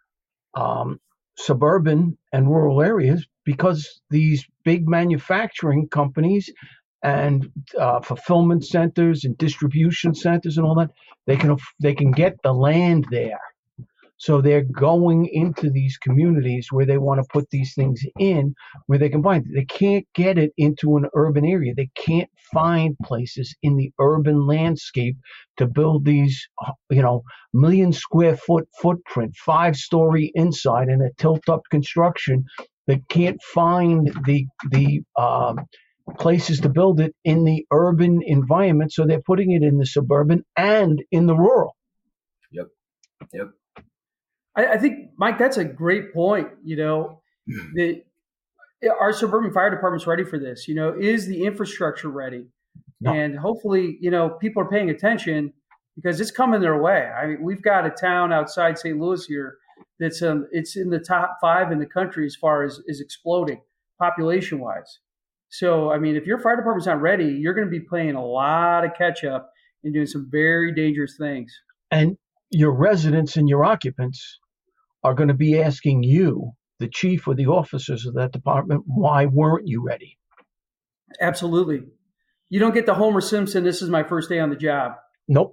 suburban and rural areas because these big manufacturing companies and fulfillment centers and distribution centers and all that, they can get the land there. So they're going into these communities where they want to put these things in, where they can find it. They can't get it into an urban area. They can't find places in the urban landscape to build these, million square foot footprint, 5-story inside and a tilt-up construction. They can't find the places to build it in the urban environment. So they're putting it in the suburban and in the rural. Yep. I think, Mike, that's a great point. That our suburban fire department's ready for this. Is the infrastructure ready? No. And hopefully, people are paying attention because it's coming their way. I mean, we've got a town outside St. Louis here that's it's in the top 5 in the country as far as is exploding population wise. So, I mean, if your fire department's not ready, you're going to be playing a lot of catch up and doing some very dangerous things. And your residents and your occupants are going to be asking you, the chief or the officers of that department, why weren't you ready? Absolutely. You don't get the Homer Simpson, this is my first day on the job. Nope.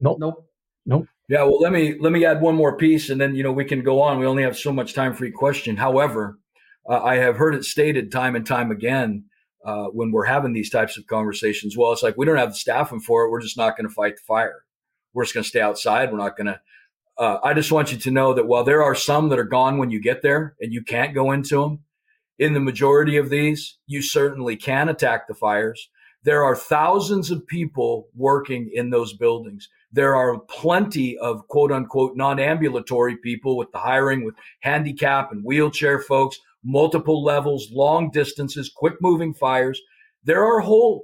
Nope. Yeah, well, let me add one more piece, and then we can go on. We only have so much time for each question. However, I have heard it stated time and time again when we're having these types of conversations. Well, it's like we don't have the staffing for it. We're just not going to fight the fire. We're just going to stay outside. We're not going to. I just want you to know that while there are some that are gone when you get there and you can't go into them, in the majority of these, you certainly can attack the fires. There are thousands of people working in those buildings. There are plenty of quote unquote non-ambulatory people with the hiring with handicap and wheelchair folks, multiple levels, long distances, quick moving fires. There are whole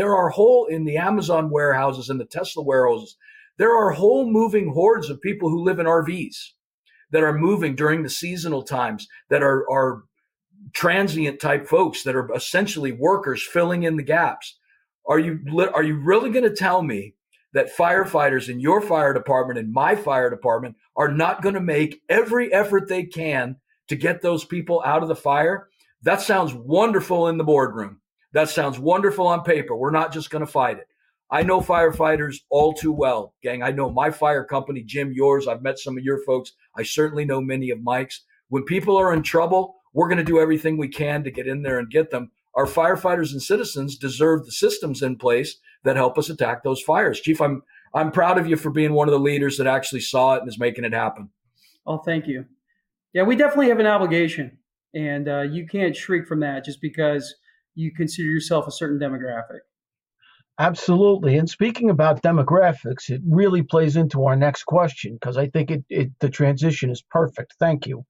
in the Amazon warehouses and the Tesla warehouses. There are whole moving hordes of people who live in RVs that are moving during the seasonal times, that are transient type folks that are essentially workers filling in the gaps. Are you really going to tell me that firefighters in your fire department and my fire department are not going to make every effort they can to get those people out of the fire? That sounds wonderful in the boardroom. That sounds wonderful on paper. We're not just going to fight it. I know firefighters all too well, gang. I know my fire company, Jim, yours. I've met some of your folks. I certainly know many of Mike's. When people are in trouble, we're going to do everything we can to get in there and get them. Our firefighters and citizens deserve the systems in place that help us attack those fires. Chief, I'm proud of you for being one of the leaders that actually saw it and is making it happen. Oh, thank you. Yeah, we definitely have an obligation, and you can't shrink from that just because you consider yourself a certain demographic. Absolutely. And speaking about demographics, it really plays into our next question because I think the transition is perfect. Thank you.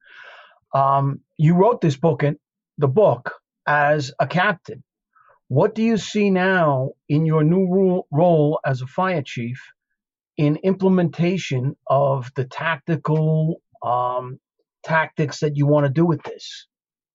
You wrote this book, as a captain. What do you see now in your new role as a fire chief in implementation of the tactical tactics that you want to do with this?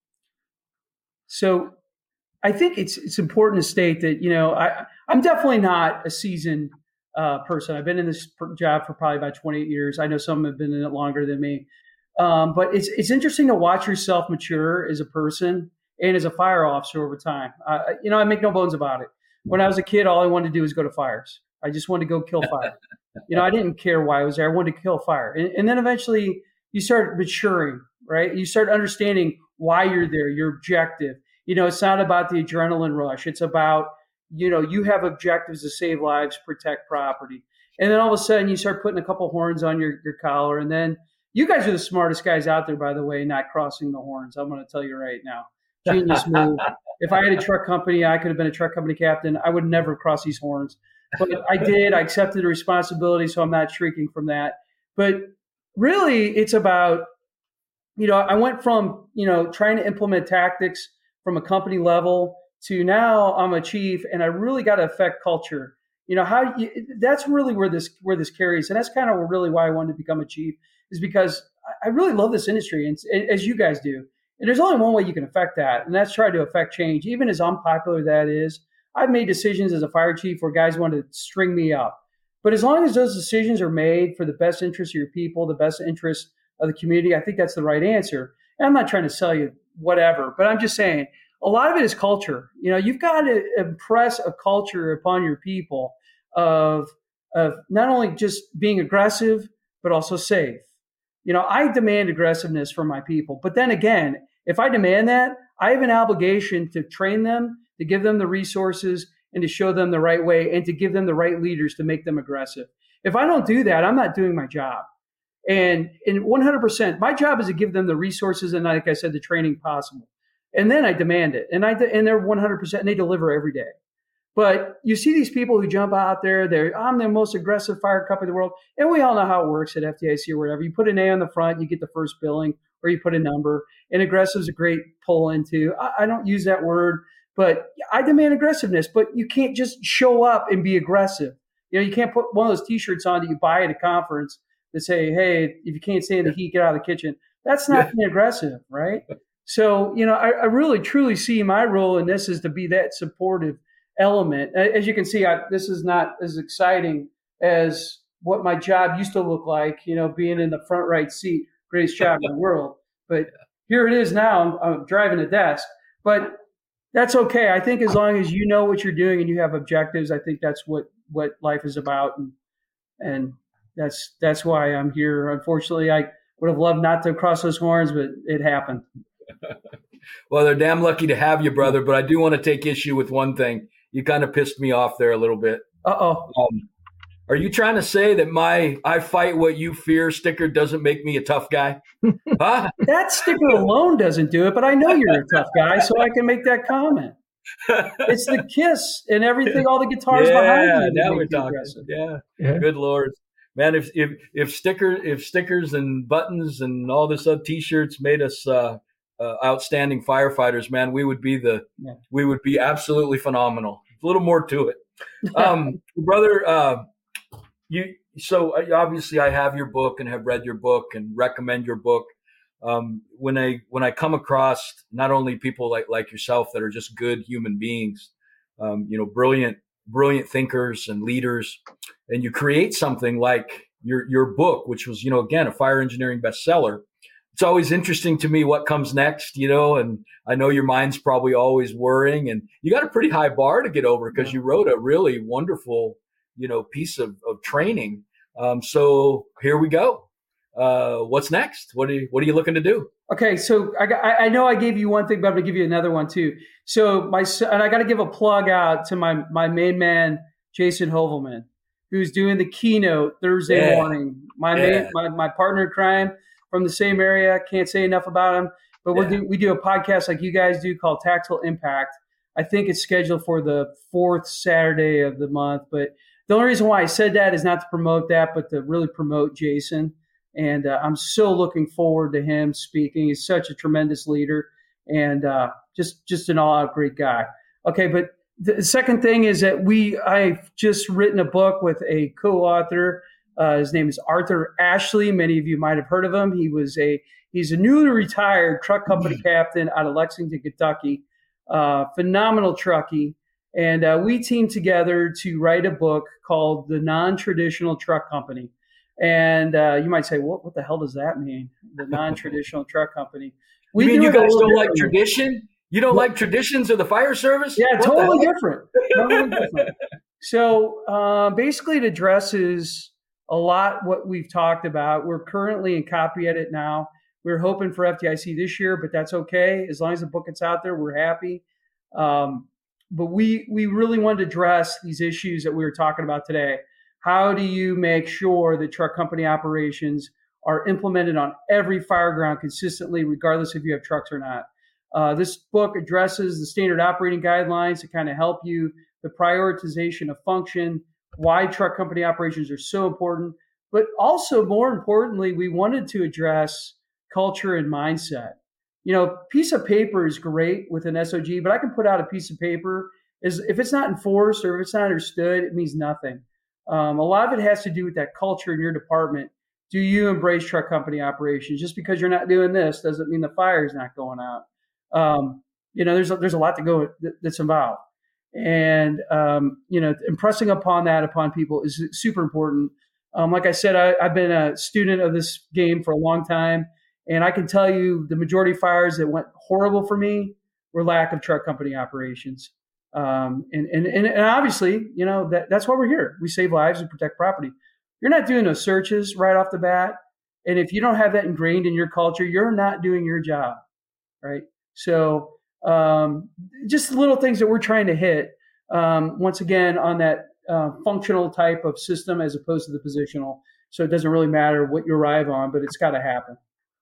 So I think it's important to state that, I'm definitely not a seasoned person. I've been in this job for probably about 28 years. I know some have been in it longer than me. But it's interesting to watch yourself mature as a person and as a fire officer over time. I make no bones about it. When I was a kid, all I wanted to do was go to fires. I just wanted to go kill fire. I didn't care why I was there. I wanted to kill fire. And then eventually you start maturing, right? You start understanding why you're there, your objective. It's not about the adrenaline rush. It's about, you have objectives to save lives, protect property. And then all of a sudden you start putting a couple horns on your collar. And then you guys are the smartest guys out there, by the way, not crossing the horns. I'm going to tell you right now. Genius move. If I had a truck company, I could have been a truck company captain. I would never cross these horns. But I did. I accepted the responsibility, so I'm not shrieking from that. But really, it's about, I went from, trying to implement tactics from a company level to now I'm a chief, and I really got to affect culture. That's really where this carries. And that's kind of really why I wanted to become a chief, is because I really love this industry, and as you guys do. And there's only one way you can affect that, and that's try to affect change. Even as unpopular that is, I've made decisions as a fire chief where guys want to string me up. But as long as those decisions are made for the best interest of your people, the best interest of the community, I think that's the right answer. And I'm not trying to sell you whatever, but I'm just saying a lot of it is culture. You've got to impress a culture upon your people of not only just being aggressive, but also safe. I demand aggressiveness from my people. But then again, if I demand that, I have an obligation to train them, to give them the resources, and to show them the right way, and to give them the right leaders to make them aggressive. If I don't do that, I'm not doing my job. And 100%, my job is to give them the resources and, like I said, the training possible. And then I demand it. And they're 100%, and they deliver every day. But you see these people who jump out there, I'm the most aggressive fire company in the world. And we all know how it works at FDIC or whatever. You put an A on the front, you get the first billing, or you put a number. And aggressive is a great pull into. I don't use that word, but I demand aggressiveness. But you can't just show up and be aggressive. You can't put one of those T-shirts on that you buy at a conference that say, hey, if you can't stand the heat, get out of the kitchen. That's not being aggressive, right? So, I really, truly see my role in this is to be that supportive element. As you can see, this is not as exciting as what my job used to look like, being in the front right seat, greatest job in the world. But here it is now. I'm driving a desk. But that's okay. I think as long as you know what you're doing and you have objectives, I think that's what life is about. And that's why I'm here. Unfortunately, I would have loved not to cross those horns, but it happened. Well, they're damn lucky to have you, brother. But I do want to take issue with one thing. You kind of pissed me off there a little bit. Uh-oh. Are you trying to say that my "I fight what you fear" sticker doesn't make me a tough guy? Huh? That sticker alone doesn't do it, but I know you're a tough guy, so I can make that comment. It's the kiss and everything, all the guitars behind you. Now we're talking. Yeah. Good Lord. Man, if stickers and buttons and all this other T-shirts made us outstanding firefighters, man, we would be absolutely phenomenal. A little more to it, brother. So obviously I have your book and have read your book and recommend your book. When I come across not only people like yourself that are just good human beings, brilliant thinkers and leaders, and you create something like your book, which was, again, a fire engineering bestseller. It's always interesting to me what comes next, and I know your mind's probably always worrying, and you got a pretty high bar to get over because you wrote a really wonderful piece of training. So here we go. What's next? What are you looking to do? Okay. So I know I gave you one thing, but I'm going to give you another one too. So and I got to give a plug out to my main man, Jason Hovelman, who's doing the keynote Thursday morning. My partner in crime from the same area. Can't say enough about him, but we do a podcast like you guys do called Tactical Impact. I think it's scheduled for the 4th Saturday of the month, but the only reason why I said that is not to promote that, but to really promote Jason. And I'm so looking forward to him speaking. He's such a tremendous leader and just an all-out great guy. Okay, but the second thing is that I've just written a book with a co-author. His name is Arthur Ashley. Many of you might have heard of him. He's a newly retired truck company captain out of Lexington, Kentucky. Phenomenal truckie. And we teamed together to write a book called The Non-Traditional Truck Company. And you might say, what the hell does that mean? The Non-Traditional Truck Company. You mean you guys don't like tradition? You don't like traditions of the fire service? Yeah, totally different. So basically it addresses a lot what we've talked about. We're currently in copy edit now. We're hoping for FDIC this year, but that's okay. As long as the book gets out there, we're happy. But we really wanted to address these issues that we were talking about today. How do you make sure that truck company operations are implemented on every fire ground consistently, regardless if you have trucks or not? This book addresses the standard operating guidelines to kind of help you, the prioritization of function, why truck company operations are so important. But also, more importantly, we wanted to address culture and mindset. Piece of paper is great with an SOG, but I can put out a piece of paper. If it's not enforced or if it's not understood, it means nothing. A lot of it has to do with that culture in your department. Do you embrace truck company operations? Just because you're not doing this doesn't mean the fire is not going out. There's a lot to go that's involved. And, impressing upon people is super important. Like I said, I've been a student of this game for a long time. And I can tell you the majority of fires that went horrible for me were lack of truck company operations. And obviously, that's why we're here. We save lives and protect property. You're not doing those searches right off the bat. And if you don't have that ingrained in your culture, you're not doing your job. Right. So just little things that we're trying to hit, once again, on that functional type of system as opposed to the positional. So it doesn't really matter what you arrive on, but it's got to happen.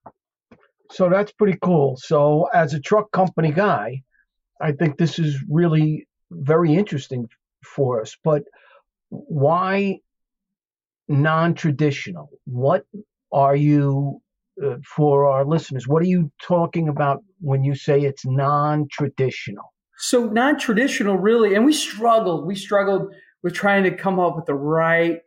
So that's pretty cool. So as a truck company guy, I think this is really very interesting for us. But why non-traditional? What are you, for our listeners, what are you talking about when you say it's non-traditional? So non-traditional really, and we struggled with trying to come up with the right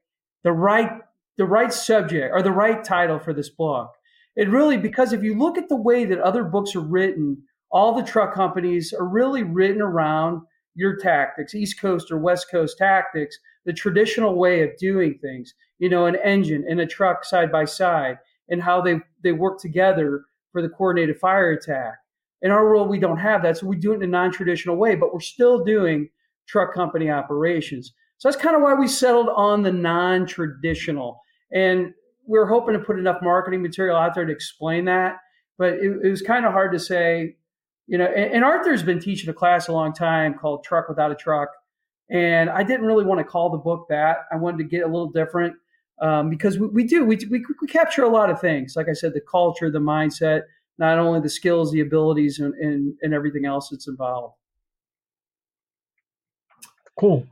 subject or the right title for this book. It really, because if you look at the way that other books are written, all the truck companies are really written around your tactics, East Coast or West Coast tactics, the traditional way of doing things, an engine and a truck side by side, and how they work together for the coordinated fire attack. In our world, we don't have that, so we do it in a non-traditional way, but we're still doing truck company operations. So that's kind of why we settled on the non-traditional. And we're hoping to put enough marketing material out there to explain that. But it was kind of hard to say, and Arthur's been teaching a class a long time called Truck Without a Truck. And I didn't really want to call the book that. I wanted to get a little different because we capture a lot of things. Like I said, the culture, the mindset, not only the skills, the abilities, and everything else that's involved. Cool.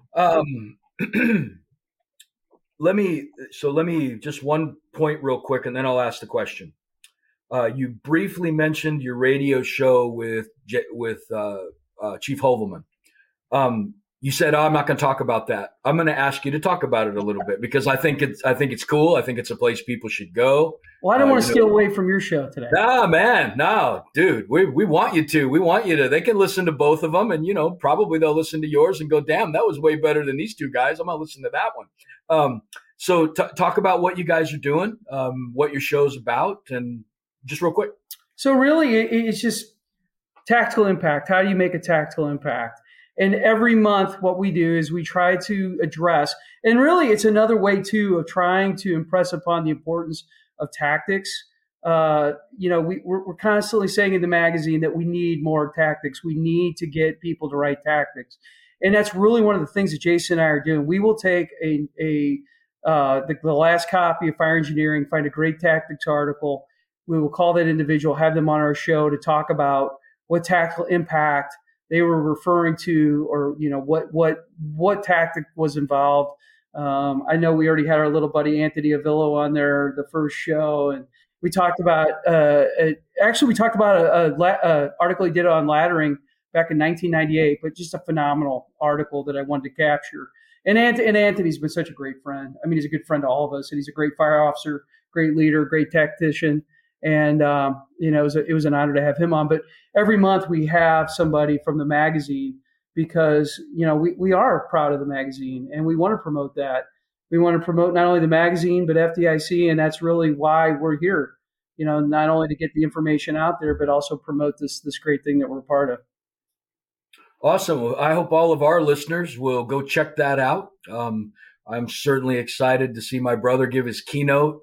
Let me just one point real quick, and then I'll ask the question. You briefly mentioned your radio show with Chief Hovelman. You said, I'm not going to talk about that. I'm going to ask you to talk about it a little bit because I think it's cool. I think it's a place people should go. Well, I don't want to steal away from your show today. Nah, man. No, dude, we want you to. We want you to. They can listen to both of them and, probably they'll listen to yours and go, damn, that was way better than these two guys. I'm going to listen to that one. So talk about what you guys are doing, what your show's about, and just real quick. So really, it's just tactical impact. How do you make a tactical impact? And every month, what we do is we try to address, and really it's another way too of trying to impress upon the importance of tactics. We're constantly saying in the magazine that we need more tactics. We need to get people to write tactics. And that's really one of the things that Jason and I are doing. We will take the last copy of Fire Engineering, find a great tactics article. We will call that individual, have them on our show to talk about what tactical impact they were referring to, or what tactic was involved. I know we already had our little buddy Anthony Avillo on there the first show, and we talked about an article he did on laddering back in 1998, but just a phenomenal article that I wanted to capture. And Anthony's been such a great friend. I mean, he's a good friend to all of us, and he's a great fire officer, great leader, great tactician. And, it was an honor to have him on. But every month we have somebody from the magazine because, we are proud of the magazine and we want to promote that. We want to promote not only the magazine, but FDIC. And that's really why we're here, not only to get the information out there, but also promote this great thing that we're a part of. Awesome. Well, I hope all of our listeners will go check that out. I'm certainly excited to see my brother give his keynote.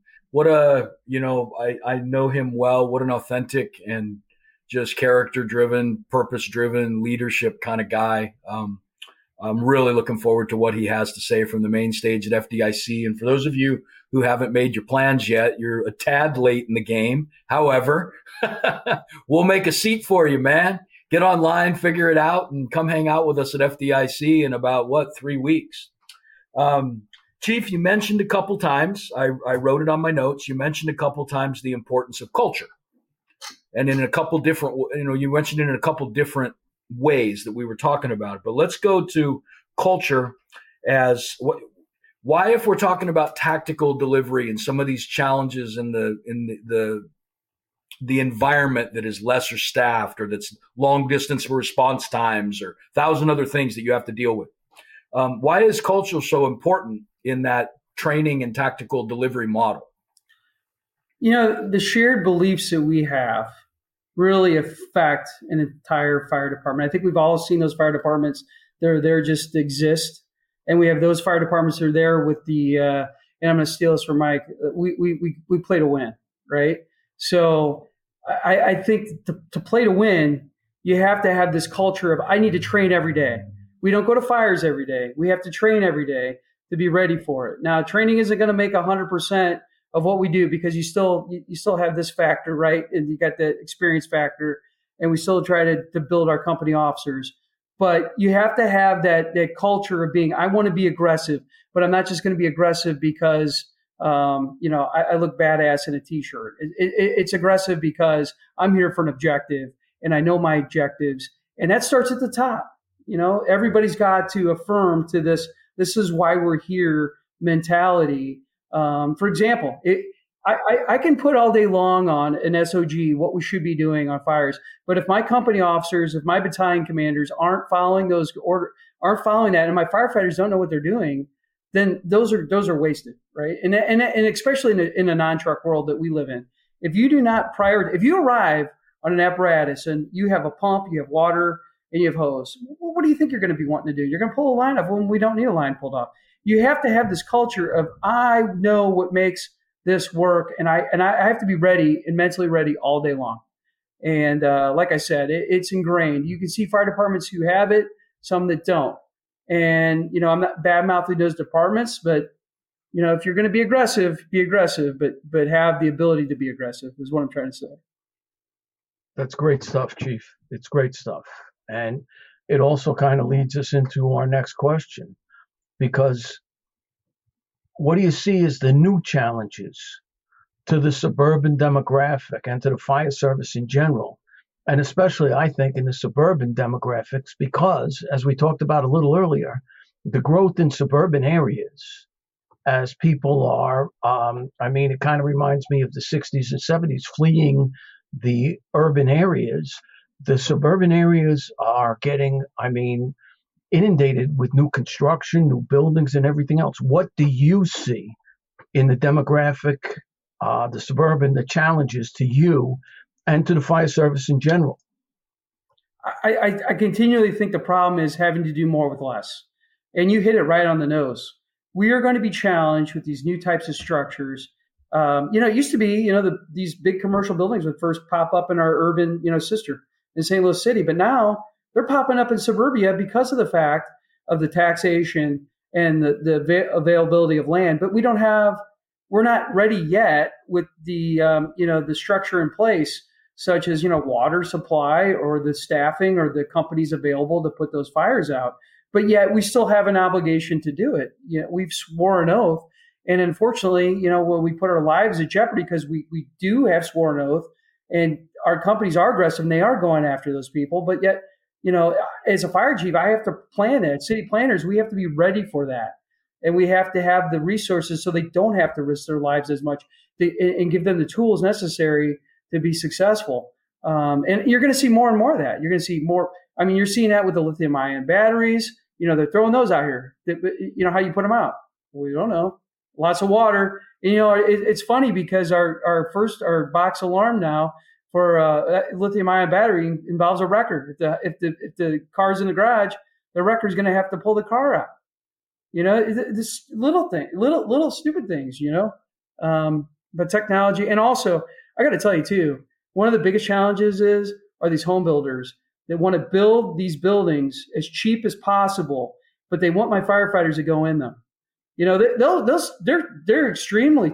I know him well. What an authentic and just character-driven, purpose-driven leadership kind of guy. I'm really looking forward to what he has to say from the main stage at FDIC. And for those of you who haven't made your plans yet, you're a tad late in the game. However, we'll make a seat for you, man. Get online, figure it out, and come hang out with us at FDIC in about, 3 weeks. Chief, you mentioned a couple times, I wrote it on my notes, you mentioned a couple times the importance of culture. And in a couple different, you mentioned it in a couple different ways that we were talking about. But let's go to culture as why, if we're talking about tactical delivery and some of these challenges in the environment that is lesser staffed or that's long distance response times or 1,000 other things that you have to deal with. Why is culture so important in that training and tactical delivery model? The shared beliefs that we have really affect an entire fire department. I think we've all seen those fire departments. They're there just to exist. And we have those fire departments that are there with the, and I'm going to steal this from Mike, we play to win, right? So I think to play to win, you have to have this culture of, I need to train every day. We don't go to fires every day. We have to train every day to be ready for it. Now, training isn't going to make 100% of what we do because you still have this factor, right? And you got the experience factor, and we still try to build our company officers. But you have to have that culture of being, I want to be aggressive, but I'm not just going to be aggressive because, I look badass in a t-shirt. It's aggressive because I'm here for an objective and I know my objectives. And that starts at the top. Everybody's got to affirm to this this is why we're here mentality. For example, I can put all day long on an SOG what we should be doing on fires, but if my company officers, if my battalion commanders aren't following aren't following that, and my firefighters don't know what they're doing, then those are wasted, right? And especially in a non-truck world that we live in, if you do not if you arrive on an apparatus and you have a pump, you have water, and you have hose, what do you think you're going to be wanting to do? You're going to pull a line off when we don't need a line pulled off. You have to have this culture of, I know what makes this work, and I have to be ready and mentally ready all day long. And like I said, it's ingrained. You can see fire departments who have it, some that don't. And, I'm not bad-mouthing those departments, but, if you're going to be aggressive, but have the ability to be aggressive is what I'm trying to say. That's great stuff, Chief. It's great stuff. And it also kind of leads us into our next question, because what do you see as the new challenges to the suburban demographic and to the fire service in general? And especially, I think, in the suburban demographics, because, as we talked about a little earlier, the growth in suburban areas, as people are, it kind of reminds me of the 60s and 70s, fleeing the urban areas. The suburban areas are getting, inundated with new construction, new buildings, and everything else. What do you see in the demographic, the suburban, the challenges to you and to the fire service in general? I continually think the problem is having to do more with less. And you hit it right on the nose. We are going to be challenged with these new types of structures. It used to be, these big commercial buildings would first pop up in our urban, sister in St. Louis City. But now they're popping up in suburbia because of the fact of the taxation and the availability of land. But we're not ready yet with the, the structure in place, such as, water supply or the staffing or the companies available to put those fires out. But yet we still have an obligation to do it. We've sworn an oath. And unfortunately, when we put our lives at jeopardy, because we do have sworn oath and our companies are aggressive and they are going after those people. But yet, as a fire chief, I have to plan that. City planners, we have to be ready for that. And we have to have the resources so they don't have to risk their lives as much and give them the tools necessary to be successful. And you're going to see more and more of that. You're going to see more. You're seeing that with the lithium ion batteries. They're throwing those out here. How you put them out? We don't know. Lots of water. And, it's funny because our box alarm now for lithium ion battery involves a wrecker. If the car's in the garage, the wrecker's going to have to pull the car out. This little thing, little stupid things. But technology, and also I got to tell you too, one of the biggest challenges are these home builders that want to build these buildings as cheap as possible, but they want my firefighters to go in them. They're extremely,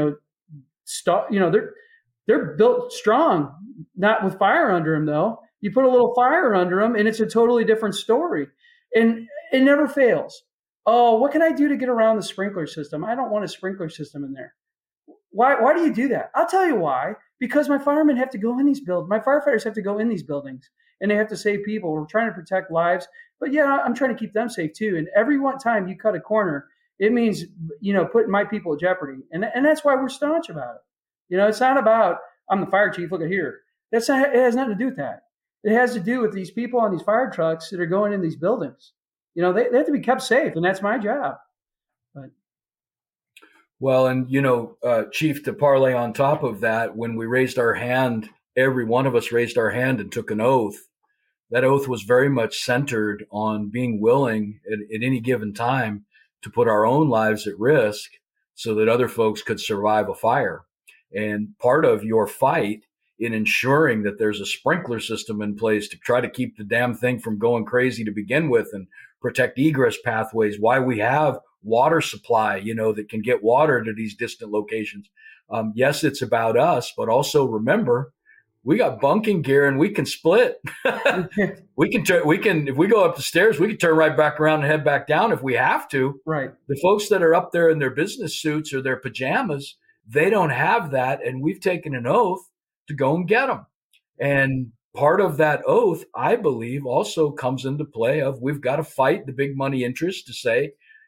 they're built strong, not with fire under them though. You put a little fire under them and it's a totally different story, and it never fails. Oh, what can I do to get around the sprinkler system? I don't want a sprinkler system in there. Why do you do that? I'll tell you why. Because my firemen have to go in these buildings. My firefighters have to go in these buildings and they have to save people. We're trying to protect lives, but I'm trying to keep them safe too. And every one time you cut a corner, it means, putting my people at jeopardy. And that's why we're staunch about it. It's not about, I'm the fire chief, look at here. It has nothing to do with that. It has to do with these people on these fire trucks that are going in these buildings. They have to be kept safe, and that's my job. But. Well, and, Chief, to parlay on top of that, when we raised our hand, every one of us raised our hand and took an oath. That oath was very much centered on being willing at any given time to put our own lives at risk so that other folks could survive a fire. And part of your fight in ensuring that there's a sprinkler system in place to try to keep the damn thing from going crazy to begin with and protect egress pathways, why we have water supply, that can get water to these distant locations. Yes, it's about us, but also remember, we got bunking gear and we can split. we can, if we go up the stairs, we can turn right back around and head back down if we have to. Right. The folks that are up there in their business suits or their pajamas, they don't have that. And we've taken an oath to go and get them. And part of that oath, I believe, also comes into play of we've got to fight the big money interests to say,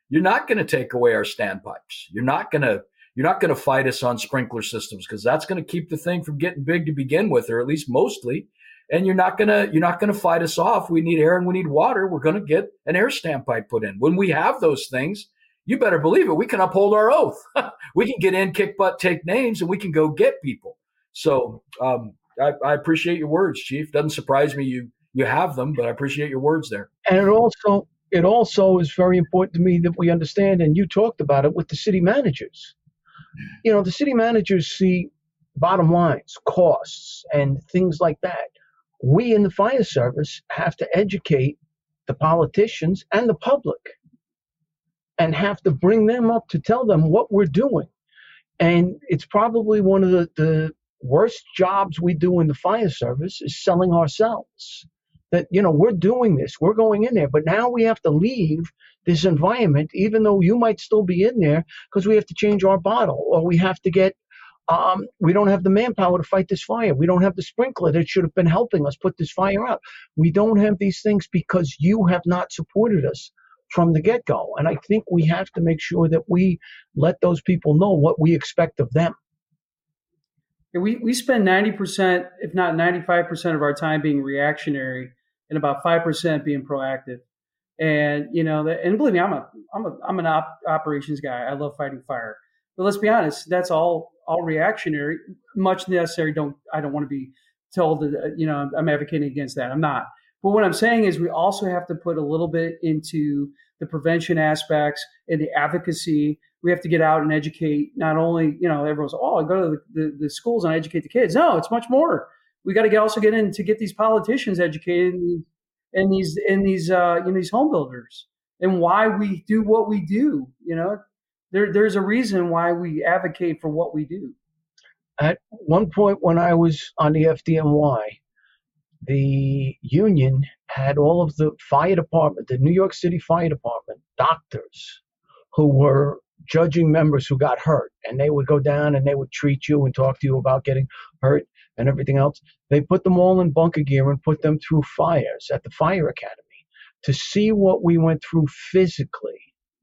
you're not going to take away our standpipes. You're not going to fight us on sprinkler systems, because that's going to keep the thing from getting big to begin with, or at least mostly. And you're not going to fight us off. We need air and we need water. We're going to get an air standpipe put in. When we have those things, you better believe it, we can uphold our oath. We can get in, kick butt, take names, and we can go get people. So I appreciate your words, Chief. Doesn't surprise me you have them, but I appreciate your words there. And it also is very important to me that we understand, and you talked about it with the city managers. The city managers see bottom lines, costs, and things like that. We in the fire service have to educate the politicians and the public, and have to bring them up to tell them what we're doing. And it's probably one of the worst jobs we do in the fire service is selling ourselves. That, we're doing this, we're going in there, but now we have to leave this environment, even though you might still be in there, because we have to change our bottle, or we have to get, we don't have the manpower to fight this fire. We don't have the sprinkler that should have been helping us put this fire out. We don't have these things because you have not supported us from the get-go. And I think we have to make sure that we let those people know what we expect of them. We spend 90%, if not 95% of our time being reactionary, and about 5% being proactive. And and believe me, I'm an operations guy. I love fighting fire. But let's be honest, that's all reactionary. Much necessary. I don't want to be told that I'm advocating against that. I'm not. But what I'm saying is we also have to put a little bit into the prevention aspects and the advocacy. We have to get out and educate. Not only everyone's I go to the schools and educate the kids. No, it's much more. We got to also get in to get these politicians educated and these home builders and why we do what we do. There's a reason why we advocate for what we do. At one point when I was on the FDNY, the union had all of the fire department, the New York City Fire Department doctors who were judging members who got hurt, and they would go down and they would treat you and talk to you about getting hurt and everything else. They put them all in bunker gear and put them through fires at the fire academy to see what we went through physically.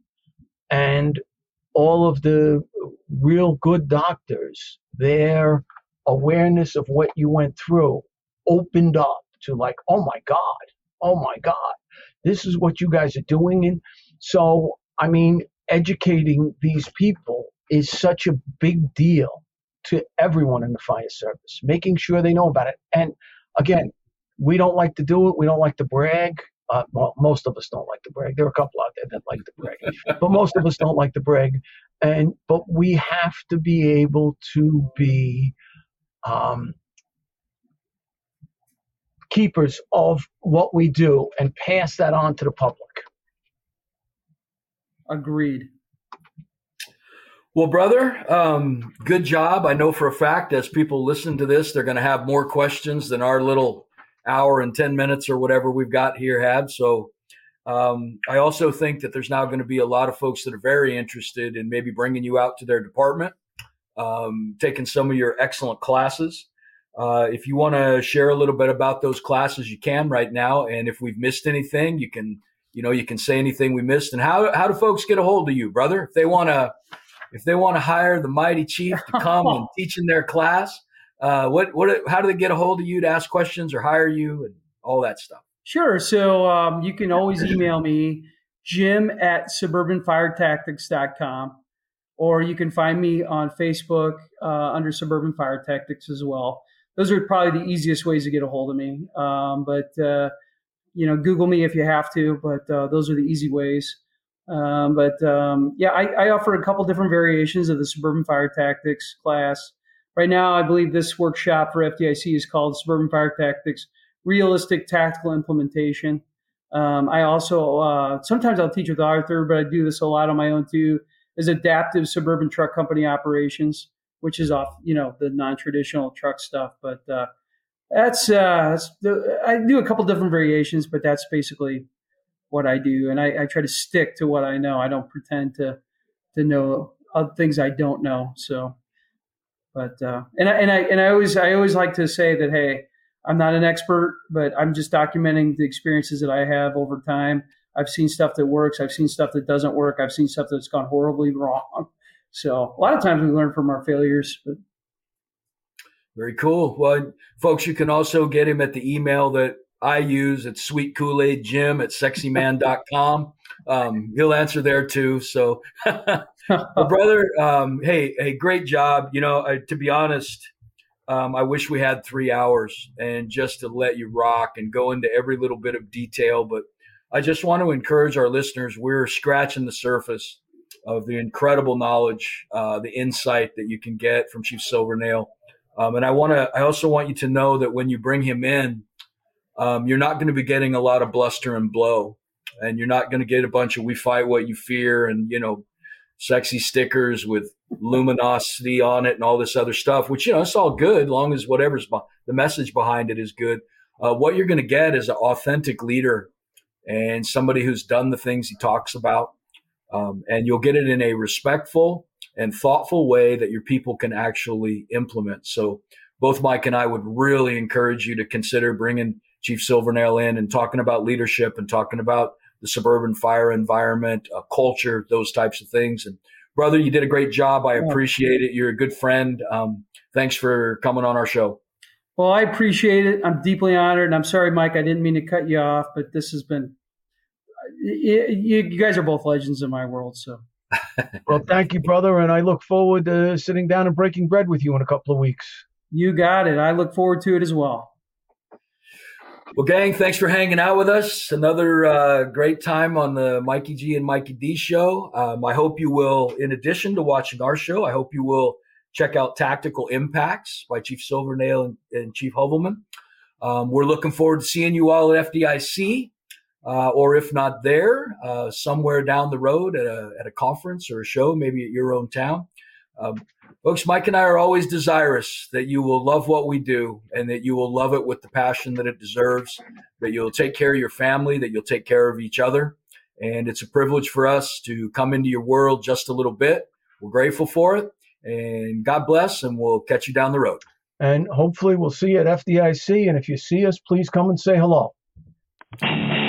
And all of the real good doctors, their awareness of what you went through opened up to like, oh my God, this is what you guys are doing. And so, educating these people is such a big deal to everyone in the fire service, making sure they know about it. And again, we don't like to do it. We don't like to brag. Well, most of us don't like to brag. There are a couple out there that like to brag, but most of us don't like to brag. But we have to be able to be keepers of what we do and pass that on to the public. Agreed. Well, brother, good job. I know for a fact as people listen to this, they're going to have more questions than our little hour and 10 minutes or whatever we've got here had. So I also think that there's now going to be a lot of folks that are very interested in maybe bringing you out to their department, taking some of your excellent classes. If you want to share a little bit about those classes, you can right now. And if we've missed anything, you can say anything we missed. And how do folks get a hold of you, brother? If they want to hire the mighty Chief to come and teach in their class, how do they get a hold of you to ask questions or hire you and all that stuff? Sure. So you can always email me, jim@suburbanfiretactics.com, or you can find me on Facebook under Suburban Fire Tactics as well. Those are probably the easiest ways to get a hold of me. But Google me if you have to, but those are the easy ways. I offer a couple different variations of the Suburban Fire Tactics class. Right now, I believe this workshop for FDIC is called Suburban Fire Tactics Realistic Tactical Implementation. I also, sometimes I'll teach with Arthur, but I do this a lot on my own too, is Adaptive Suburban Truck Company Operations, which is off, the non-traditional truck stuff. But I do a couple different variations, but that's basically what I do. And I try to stick to what I know. I don't pretend to know things I don't know. So, but, I always like to say that, hey, I'm not an expert, but I'm just documenting the experiences that I have over time I've seen stuff that works. I've seen stuff that doesn't work. I've seen stuff that's gone horribly wrong. So a lot of times we learn from our failures. But. Very cool. Well, folks, you can also get him at the email that I use. It's sweetkoolaidjim@sexyman.com. He'll answer there too. So, well, brother, hey, great job. To be honest, I wish we had 3 hours and just to let you rock and go into every little bit of detail. But I just want to encourage our listeners. We're scratching the surface of the incredible knowledge, the insight that you can get from Chief Silvernail. And I also want you to know that when you bring him in, you're not going to be getting a lot of bluster and blow, and you're not going to get a bunch of "we fight what you fear" and, sexy stickers with luminosity on it and all this other stuff, which, it's all good, long as whatever's the message behind it is good. What you're going to get is an authentic leader and somebody who's done the things he talks about. And you'll get it in a respectful and thoughtful way that your people can actually implement. So both Mike and I would really encourage you to consider bringing Chief Silvernail in and talking about leadership and talking about the suburban fire environment, culture, those types of things. And brother, you did a great job. I appreciate it. You're a good friend. Thanks for coming on our show. Well, I appreciate it. I'm deeply honored. And I'm sorry, Mike, I didn't mean to cut you off, but this has been, you guys are both legends in my world. So. Well, thank you, brother. And I look forward to sitting down and breaking bread with you in a couple of weeks. You got it. I look forward to it as well. Well, gang, thanks for hanging out with us. Another great time on the Mikey G and Mikey D show. I hope you will, in addition to watching our show, I hope you will check out Tactical Impacts by Chief Silvernail and Chief Hovelman. We're looking forward to seeing you all at FDIC, or if not there, somewhere down the road at a conference or a show, maybe at your own town. Folks, Mike and I are always desirous that you will love what we do and that you will love it with the passion that it deserves, that you'll take care of your family, that you'll take care of each other. And it's a privilege for us to come into your world just a little bit. We're grateful for it. And God bless, and we'll catch you down the road. And hopefully we'll see you at FDIC. And if you see us, please come and say hello.